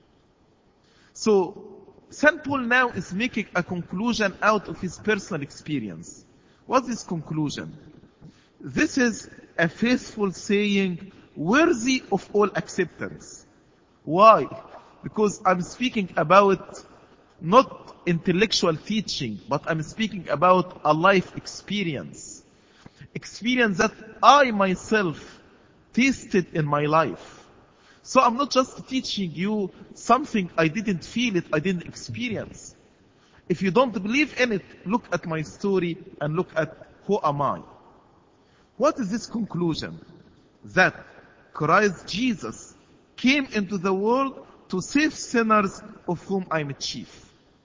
So, St. Paul now is making a conclusion out of his personal experience. What's this conclusion? This is a faithful saying, worthy of all acceptance. Why? Because I'm speaking about not intellectual teaching, but I'm speaking about a life experience. Experience that I myself tasted in my life. So I'm not just teaching you something I didn't feel it, I didn't experience. If you don't believe in it, look at my story and look at who am I. What is this conclusion? That Christ Jesus came into the world to save sinners, of whom I am chief.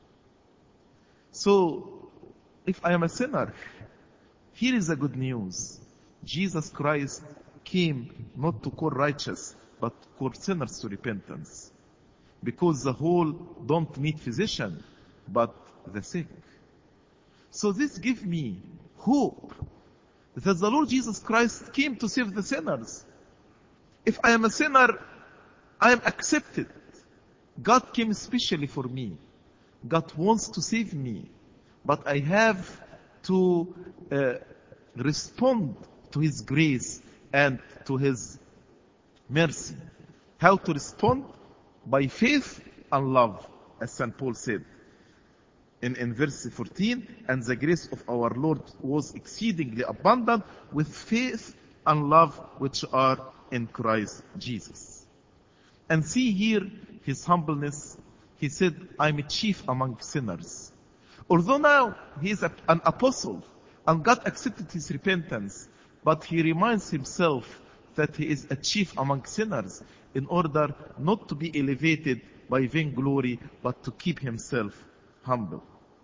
So, if I am a sinner, here is the good news. Jesus Christ came not to call righteous, but call sinners to repentance. Because the whole don't need physician, but the sick. So this gives me hope that the Lord Jesus Christ came to save the sinners. If I am a sinner, I am accepted. God came especially for me. God wants to save me. But I have to respond to His grace and to His mercy. How to respond? By faith and love, as St. Paul said in verse 14, and the grace of our Lord was exceedingly abundant with faith and love which are in Christ Jesus. And see here his humbleness. He said, I'm a chief among sinners. Although now he is an apostle and God accepted his repentance, but he reminds himself that he is a chief among sinners in order not to be elevated by vainglory, but to keep himself humble.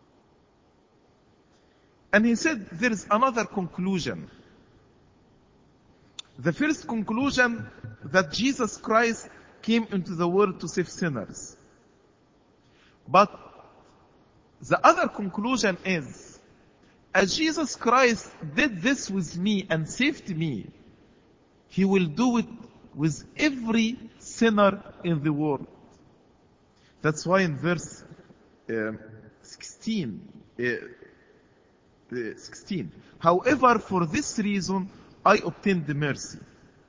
And he said there is another conclusion. The first conclusion, that Jesus Christ came into the world to save sinners. But the other conclusion is, as Jesus Christ did this with me and saved me, he will do it with every sinner in the world. That's why in verse 16, however, for this reason I obtained the mercy,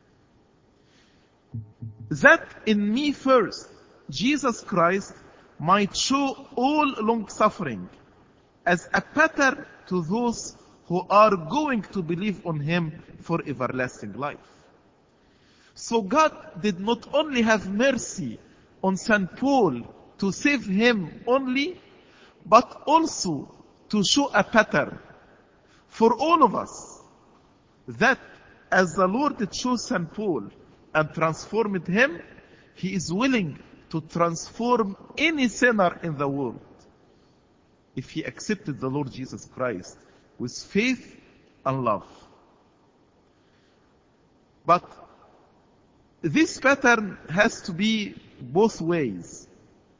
that in me first Jesus Christ might show all long suffering as a pattern to those who are going to believe on him for everlasting life. So God did not only have mercy on St. Paul to save him only, but also to show a pattern for all of us, that as the Lord chose St. Paul and transformed him, he is willing to transform any sinner in the world if he accepted the Lord Jesus Christ with faith and love. But this pattern has to be both ways.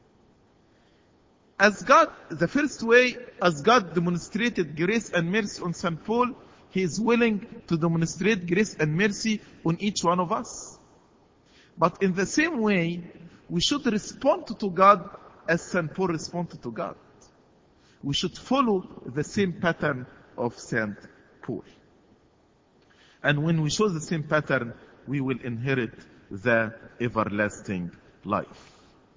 As God, the first way, as God demonstrated grace and mercy on St. Paul, he is willing to demonstrate grace and mercy on each one of us. But in the same way, we should respond to God as St. Paul responded to God. We should follow the same pattern of St. Paul. And when we show the same pattern, we will inherit the everlasting life.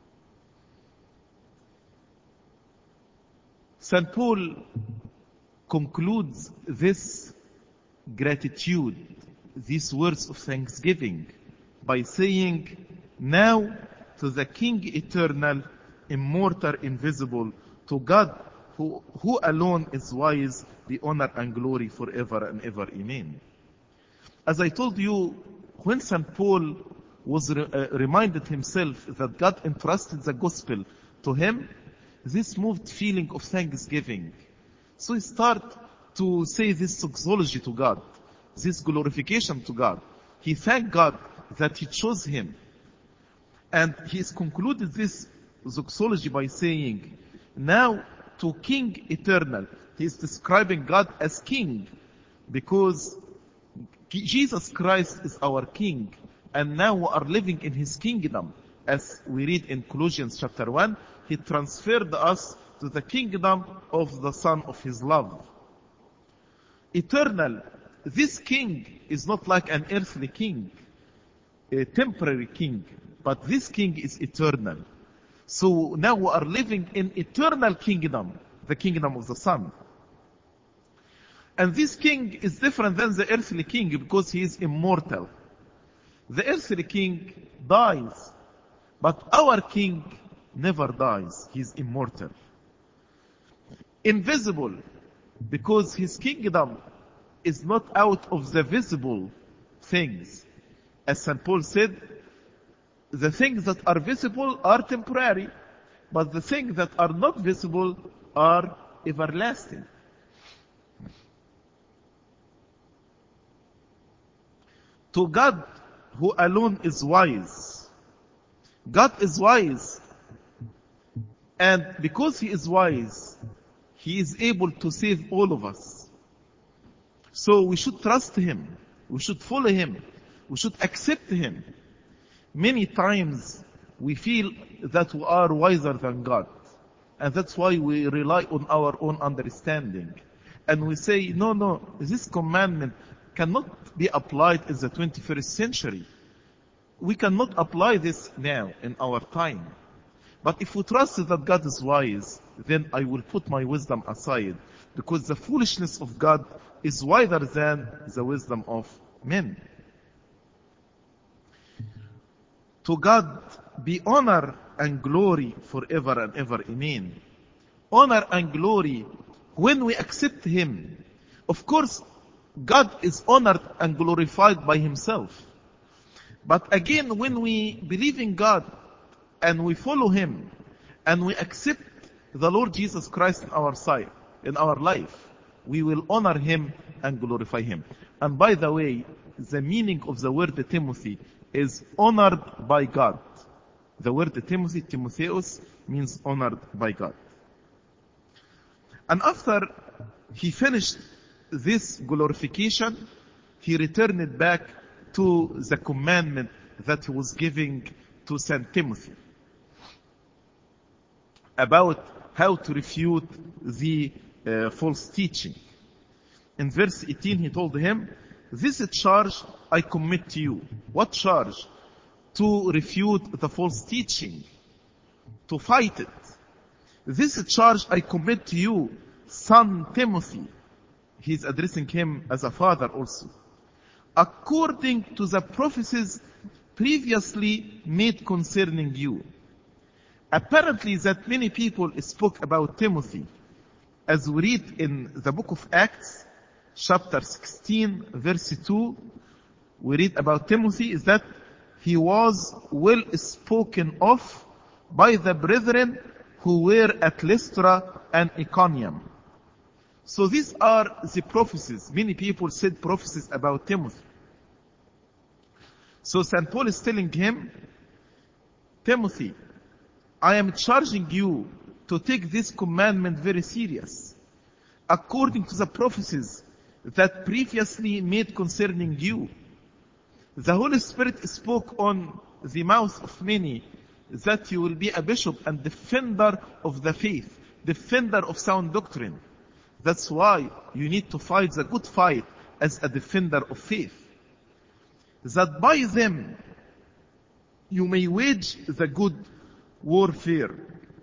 St. Paul concludes this gratitude, these words of thanksgiving, by saying, now to the King eternal, immortal, invisible, to God who alone is wise, be honor and glory forever and ever. Amen. As I told you, when St. Paul was reminded himself that God entrusted the gospel to him, this moved feeling of thanksgiving. So he started to say this doxology to God, this glorification to God. He thanked God that he chose him. And he has concluded this doxology by saying, now to King eternal. He is describing God as King because Jesus Christ is our King. And now we are living in his kingdom. As we read in Colossians chapter 1, he transferred us to the kingdom of the Son of his love. Eternal. This king is not like an earthly king, a temporary king, but this king is eternal. So now we are living in eternal kingdom, the kingdom of the Son. And this king is different than the earthly king because he is immortal. The earthly king dies, but our king never dies. He is immortal. Invisible, because his kingdom is not out of the visible things. As St. Paul said, the things that are visible are temporary, but the things that are not visible are everlasting. To God, who alone is wise. God is wise. And because he is wise, he is able to save all of us. So we should trust him. We should follow him. We should accept him. Many times we feel that we are wiser than God. And that's why we rely on our own understanding. And we say, no, this commandment cannot be applied in the 21st century. we cannot apply this now in our time. But if we trust that God is wise, then I will put my wisdom aside, because the foolishness of God is wiser than the wisdom of men. To God be honor and glory forever and ever. Amen. Honor and glory when we accept Him. Of course, God is honored and glorified by Himself. But again, when we believe in God and we follow Him and we accept the Lord Jesus Christ in our sight, in our life, we will honor Him and glorify Him. And by the way, the meaning of the word Timothy is honored by God. The word Timothy, Timotheus, means honored by God. And after he finished this glorification, he returned back to the commandment that he was giving to Saint Timothy about how to refute the false teaching. In verse 18 he told him, this charge I commit to you. What charge? To refute the false teaching, to fight it. This charge I commit to you, son Timothy. He's addressing him as a father also. According to the prophecies previously made concerning you. Apparently that many people spoke about Timothy. As we read in the book of Acts, chapter 16, verse 2, we read about Timothy is that he was well spoken of by the brethren who were at Lystra and Iconium. So these are the prophecies. Many people said prophecies about Timothy. So St. Paul is telling him, Timothy, I am charging you to take this commandment very serious, according to the prophecies that previously made concerning you. The Holy Spirit spoke on the mouth of many that you will be a bishop and defender of the faith, defender of sound doctrine. That's why you need to fight the good fight as a defender of faith. That by them you may wage the good warfare.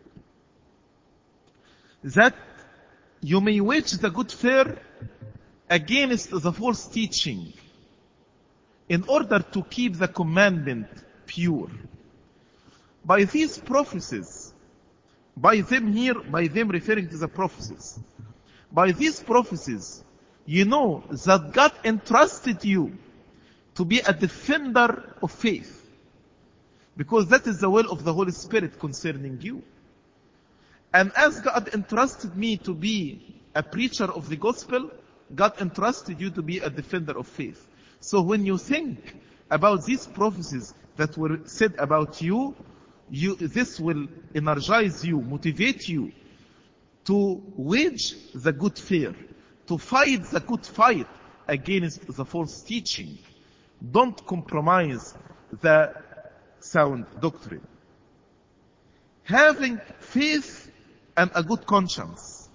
That you may wage the good fare against the false teaching, in order to keep the commandment pure. By these prophecies, by them referring to the prophecies, by these prophecies, you know that God entrusted you to be a defender of faith, because that is the will of the Holy Spirit concerning you. And as God entrusted me to be a preacher of the gospel, God entrusted you to be a defender of faith. So when you think about these prophecies that were said about you, this will energize you, motivate you to wage the good fare, to fight the good fight against the false teaching. Don't compromise the sound doctrine. Having faith and a good conscience.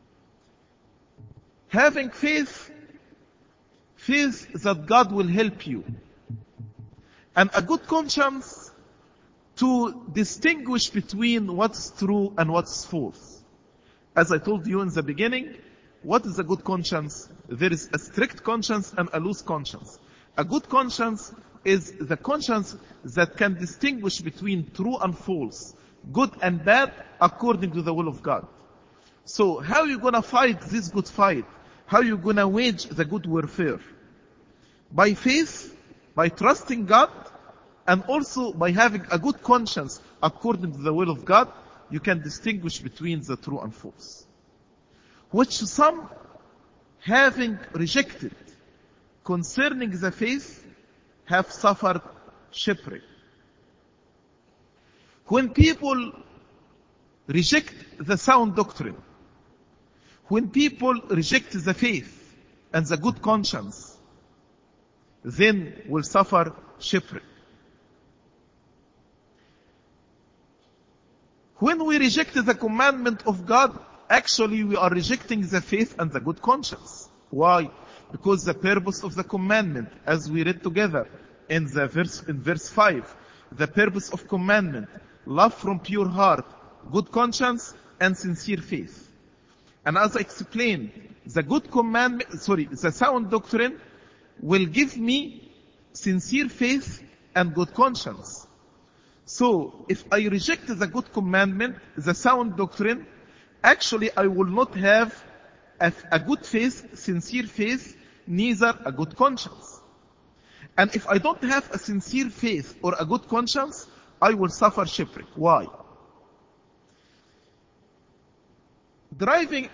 Having faith that God will help you. And a good conscience to distinguish between what's true and what's false. As I told you in the beginning, what is a good conscience? There is a strict conscience and a loose conscience. A good conscience is the conscience that can distinguish between true and false, good and bad, according to the will of God. So how are you going to fight this good fight? How are you going to wage the good warfare? By faith, by trusting God, and also by having a good conscience according to the will of God, you can distinguish between the true and false. Which some, having rejected concerning the faith, have suffered shipwreck. When people reject the sound doctrine, when people reject the faith and the good conscience, then will suffer shipwreck. When we reject the commandment of God, actually we are rejecting the faith and the good conscience. Why? Because the purpose of the commandment, as we read together, in verse 5, the purpose of commandment, love from pure heart, good conscience, and sincere faith. And as I explained, the sound doctrine will give me sincere faith and good conscience. So, if I reject the good commandment, the sound doctrine, actually I will not have a good faith, sincere faith, neither a good conscience. And if I don't have a sincere faith or a good conscience, I will suffer shipwreck. Why? Driving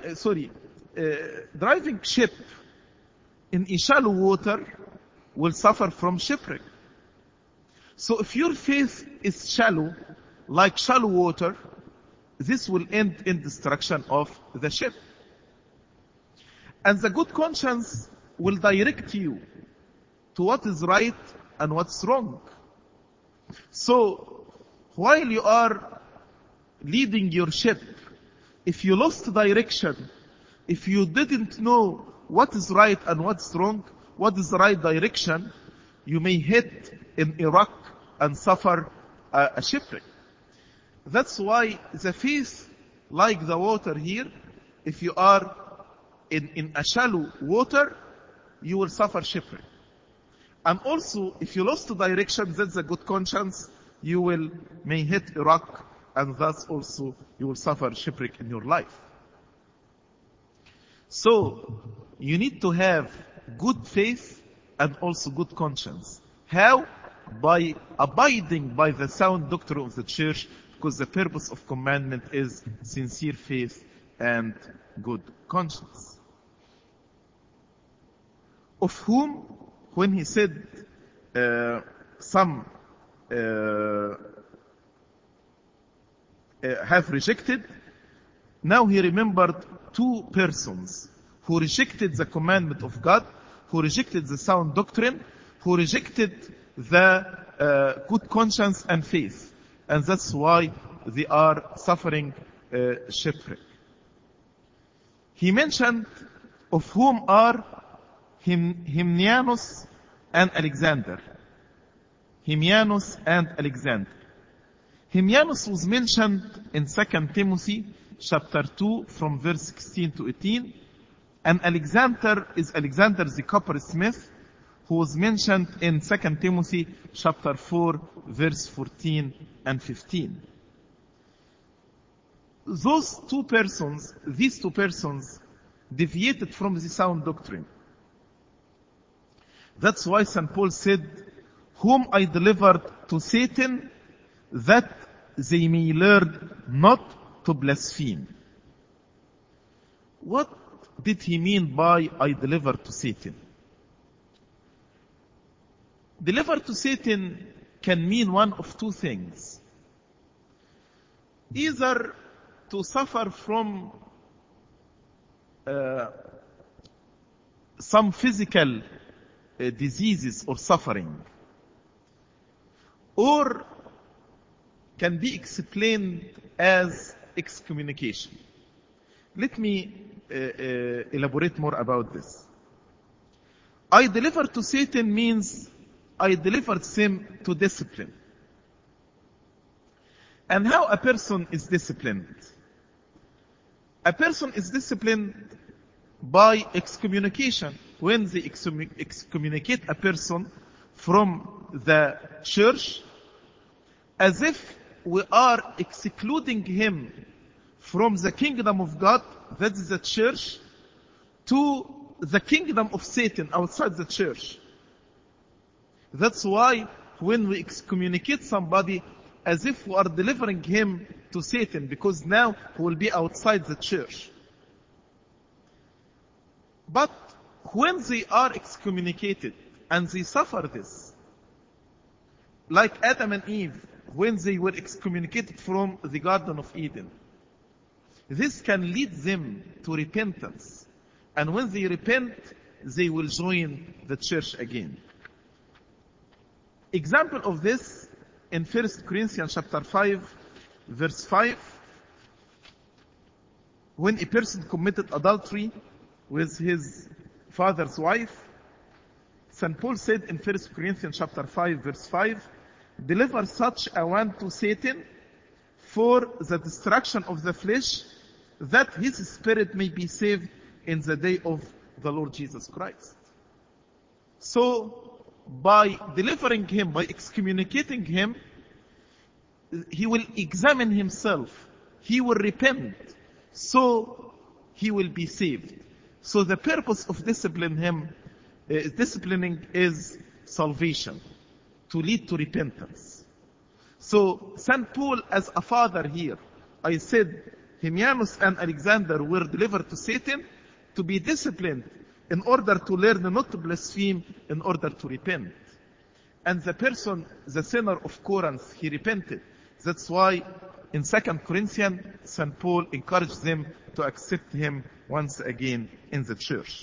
ship in shallow water will suffer from shipwreck. So if your faith is shallow, like shallow water, this will end in destruction of the ship. And the good conscience will direct you to what is right and what's wrong. So, while you are leading your ship, if you lost direction, if you didn't know what is right and what's wrong, what is the right direction, you may hit in Iraq and suffer a shipwreck. That's why the faith, like the water here, if you are in a shallow water, you will suffer shipwreck. And also, if you lost direction, that's a good conscience, you may hit Iraq, and thus also you will suffer shipwreck in your life. So, you need to have good faith and also good conscience. How? By abiding by the sound doctrine of the church, because the purpose of commandment is sincere faith and good conscience. Of whom, when he said some have rejected, now he remembered two persons who rejected the commandment of God, who rejected the sound doctrine, who rejected the good conscience and faith. And that's why they are suffering shipwreck. He mentioned of whom are Hymenaeus and Alexander. Hymenaeus and Alexander. Hymenaeus was mentioned in 2 Timothy chapter 2 from verse 16 to 18. And Alexander is Alexander the coppersmith, who was mentioned in 2 Timothy chapter 4 verse 14 and 15. These two persons deviated from the sound doctrine. That's why St. Paul said, whom I delivered to Satan, that they may learn not to blaspheme. What did he mean by I delivered to Satan? Delivered to Satan can mean one of two things. Either to suffer from some physical diseases or suffering, or can be explained as excommunication. Let me elaborate more about this. I delivered to Satan means I delivered him to discipline. And how a person is disciplined? A person is disciplined by excommunication. When they excommunicate a person from the church, as if we are excluding him from the kingdom of God, that is the church, to the kingdom of Satan outside the church. That's why when we excommunicate somebody, as if we are delivering him to Satan, because now he will be outside the church. But when they are excommunicated and they suffer this, like Adam and Eve, when they were excommunicated from the Garden of Eden, this can lead them to repentance. And when they repent, they will join the church again. Example of this in 1 Corinthians chapter 5, verse 5, when a person committed adultery with his father's wife, St. Paul said in 1 Corinthians chapter 5, verse 5, deliver such a one to Satan for the destruction of the flesh, that his spirit may be saved in the day of the Lord Jesus Christ. So, by delivering him, by excommunicating him, he will examine himself. He will repent. So, he will be saved. So the purpose of disciplining is salvation, to lead to repentance. So, St. Paul as a father here, I said, Hymenaeus and Alexander were delivered to Satan to be disciplined in order to learn not to blaspheme, in order to repent. And the person, the sinner of Corinth, he repented. That's why in 2 Corinthians, St. Paul encouraged them to accept him once again in the church.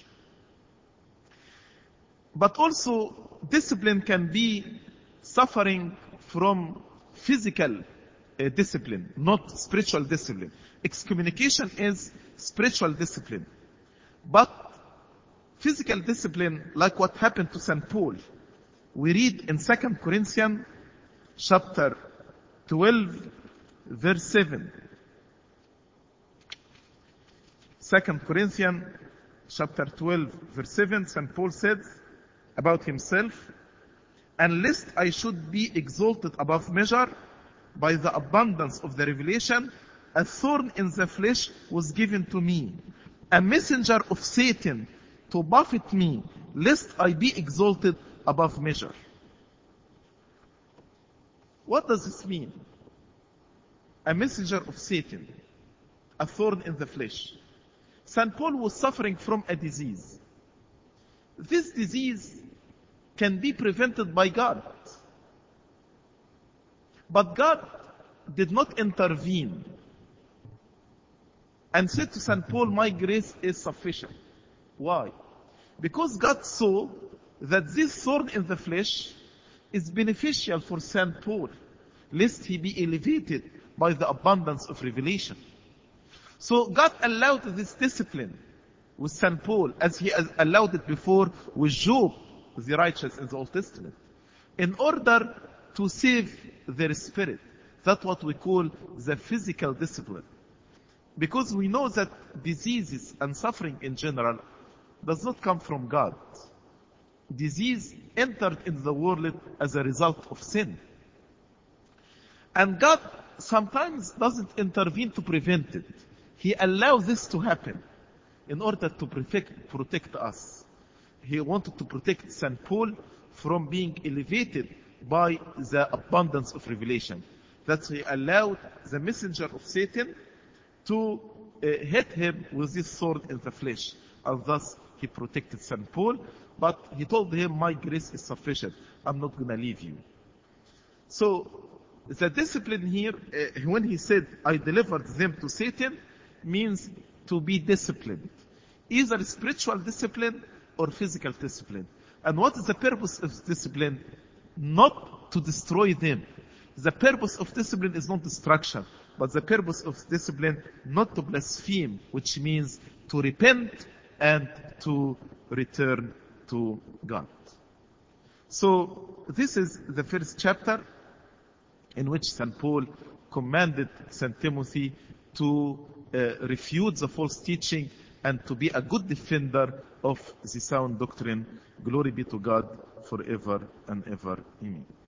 But also, discipline can be suffering from physical discipline, not spiritual discipline. Excommunication is spiritual discipline. But physical discipline, like what happened to St. Paul, we read in 2 Corinthians chapter 12, verse 7. 2 Corinthians chapter 12, verse 7, St. Paul said about himself, and lest I should be exalted above measure by the abundance of the revelation, a thorn in the flesh was given to me, a messenger of Satan to buffet me, lest I be exalted above measure. What does this mean? A messenger of Satan, a thorn in the flesh. St. Paul was suffering from a disease. This disease can be prevented by God. But God did not intervene and said to St. Paul, my grace is sufficient. Why? Because God saw that this thorn in the flesh is beneficial for St. Paul, lest he be elevated by the abundance of revelation. So God allowed this discipline with St. Paul, as he allowed it before with Job, the righteous in the Old Testament, in order to save their spirit. That's what we call the physical discipline. Because we know that diseases and suffering in general does not come from God. Disease entered into the world as a result of sin. And God sometimes doesn't intervene to prevent it. He allows this to happen in order to protect us. He wanted to protect St. Paul from being elevated by the abundance of revelation. That's why he allowed the messenger of Satan to hit him with this sword in the flesh. And thus he protected St. Paul. But he told him, my grace is sufficient. I'm not going to leave you. So the discipline here, when he said, I delivered them to Satan, means to be disciplined. Either spiritual discipline or physical discipline. And what is the purpose of discipline? Not to destroy them. The purpose of discipline is not destruction, but the purpose of discipline not to blaspheme, which means to repent and to return to God. So this is the first chapter in which St. Paul commanded St. Timothy to refute the false teaching and to be a good defender of the sound doctrine. Glory be to God forever and ever. Amen.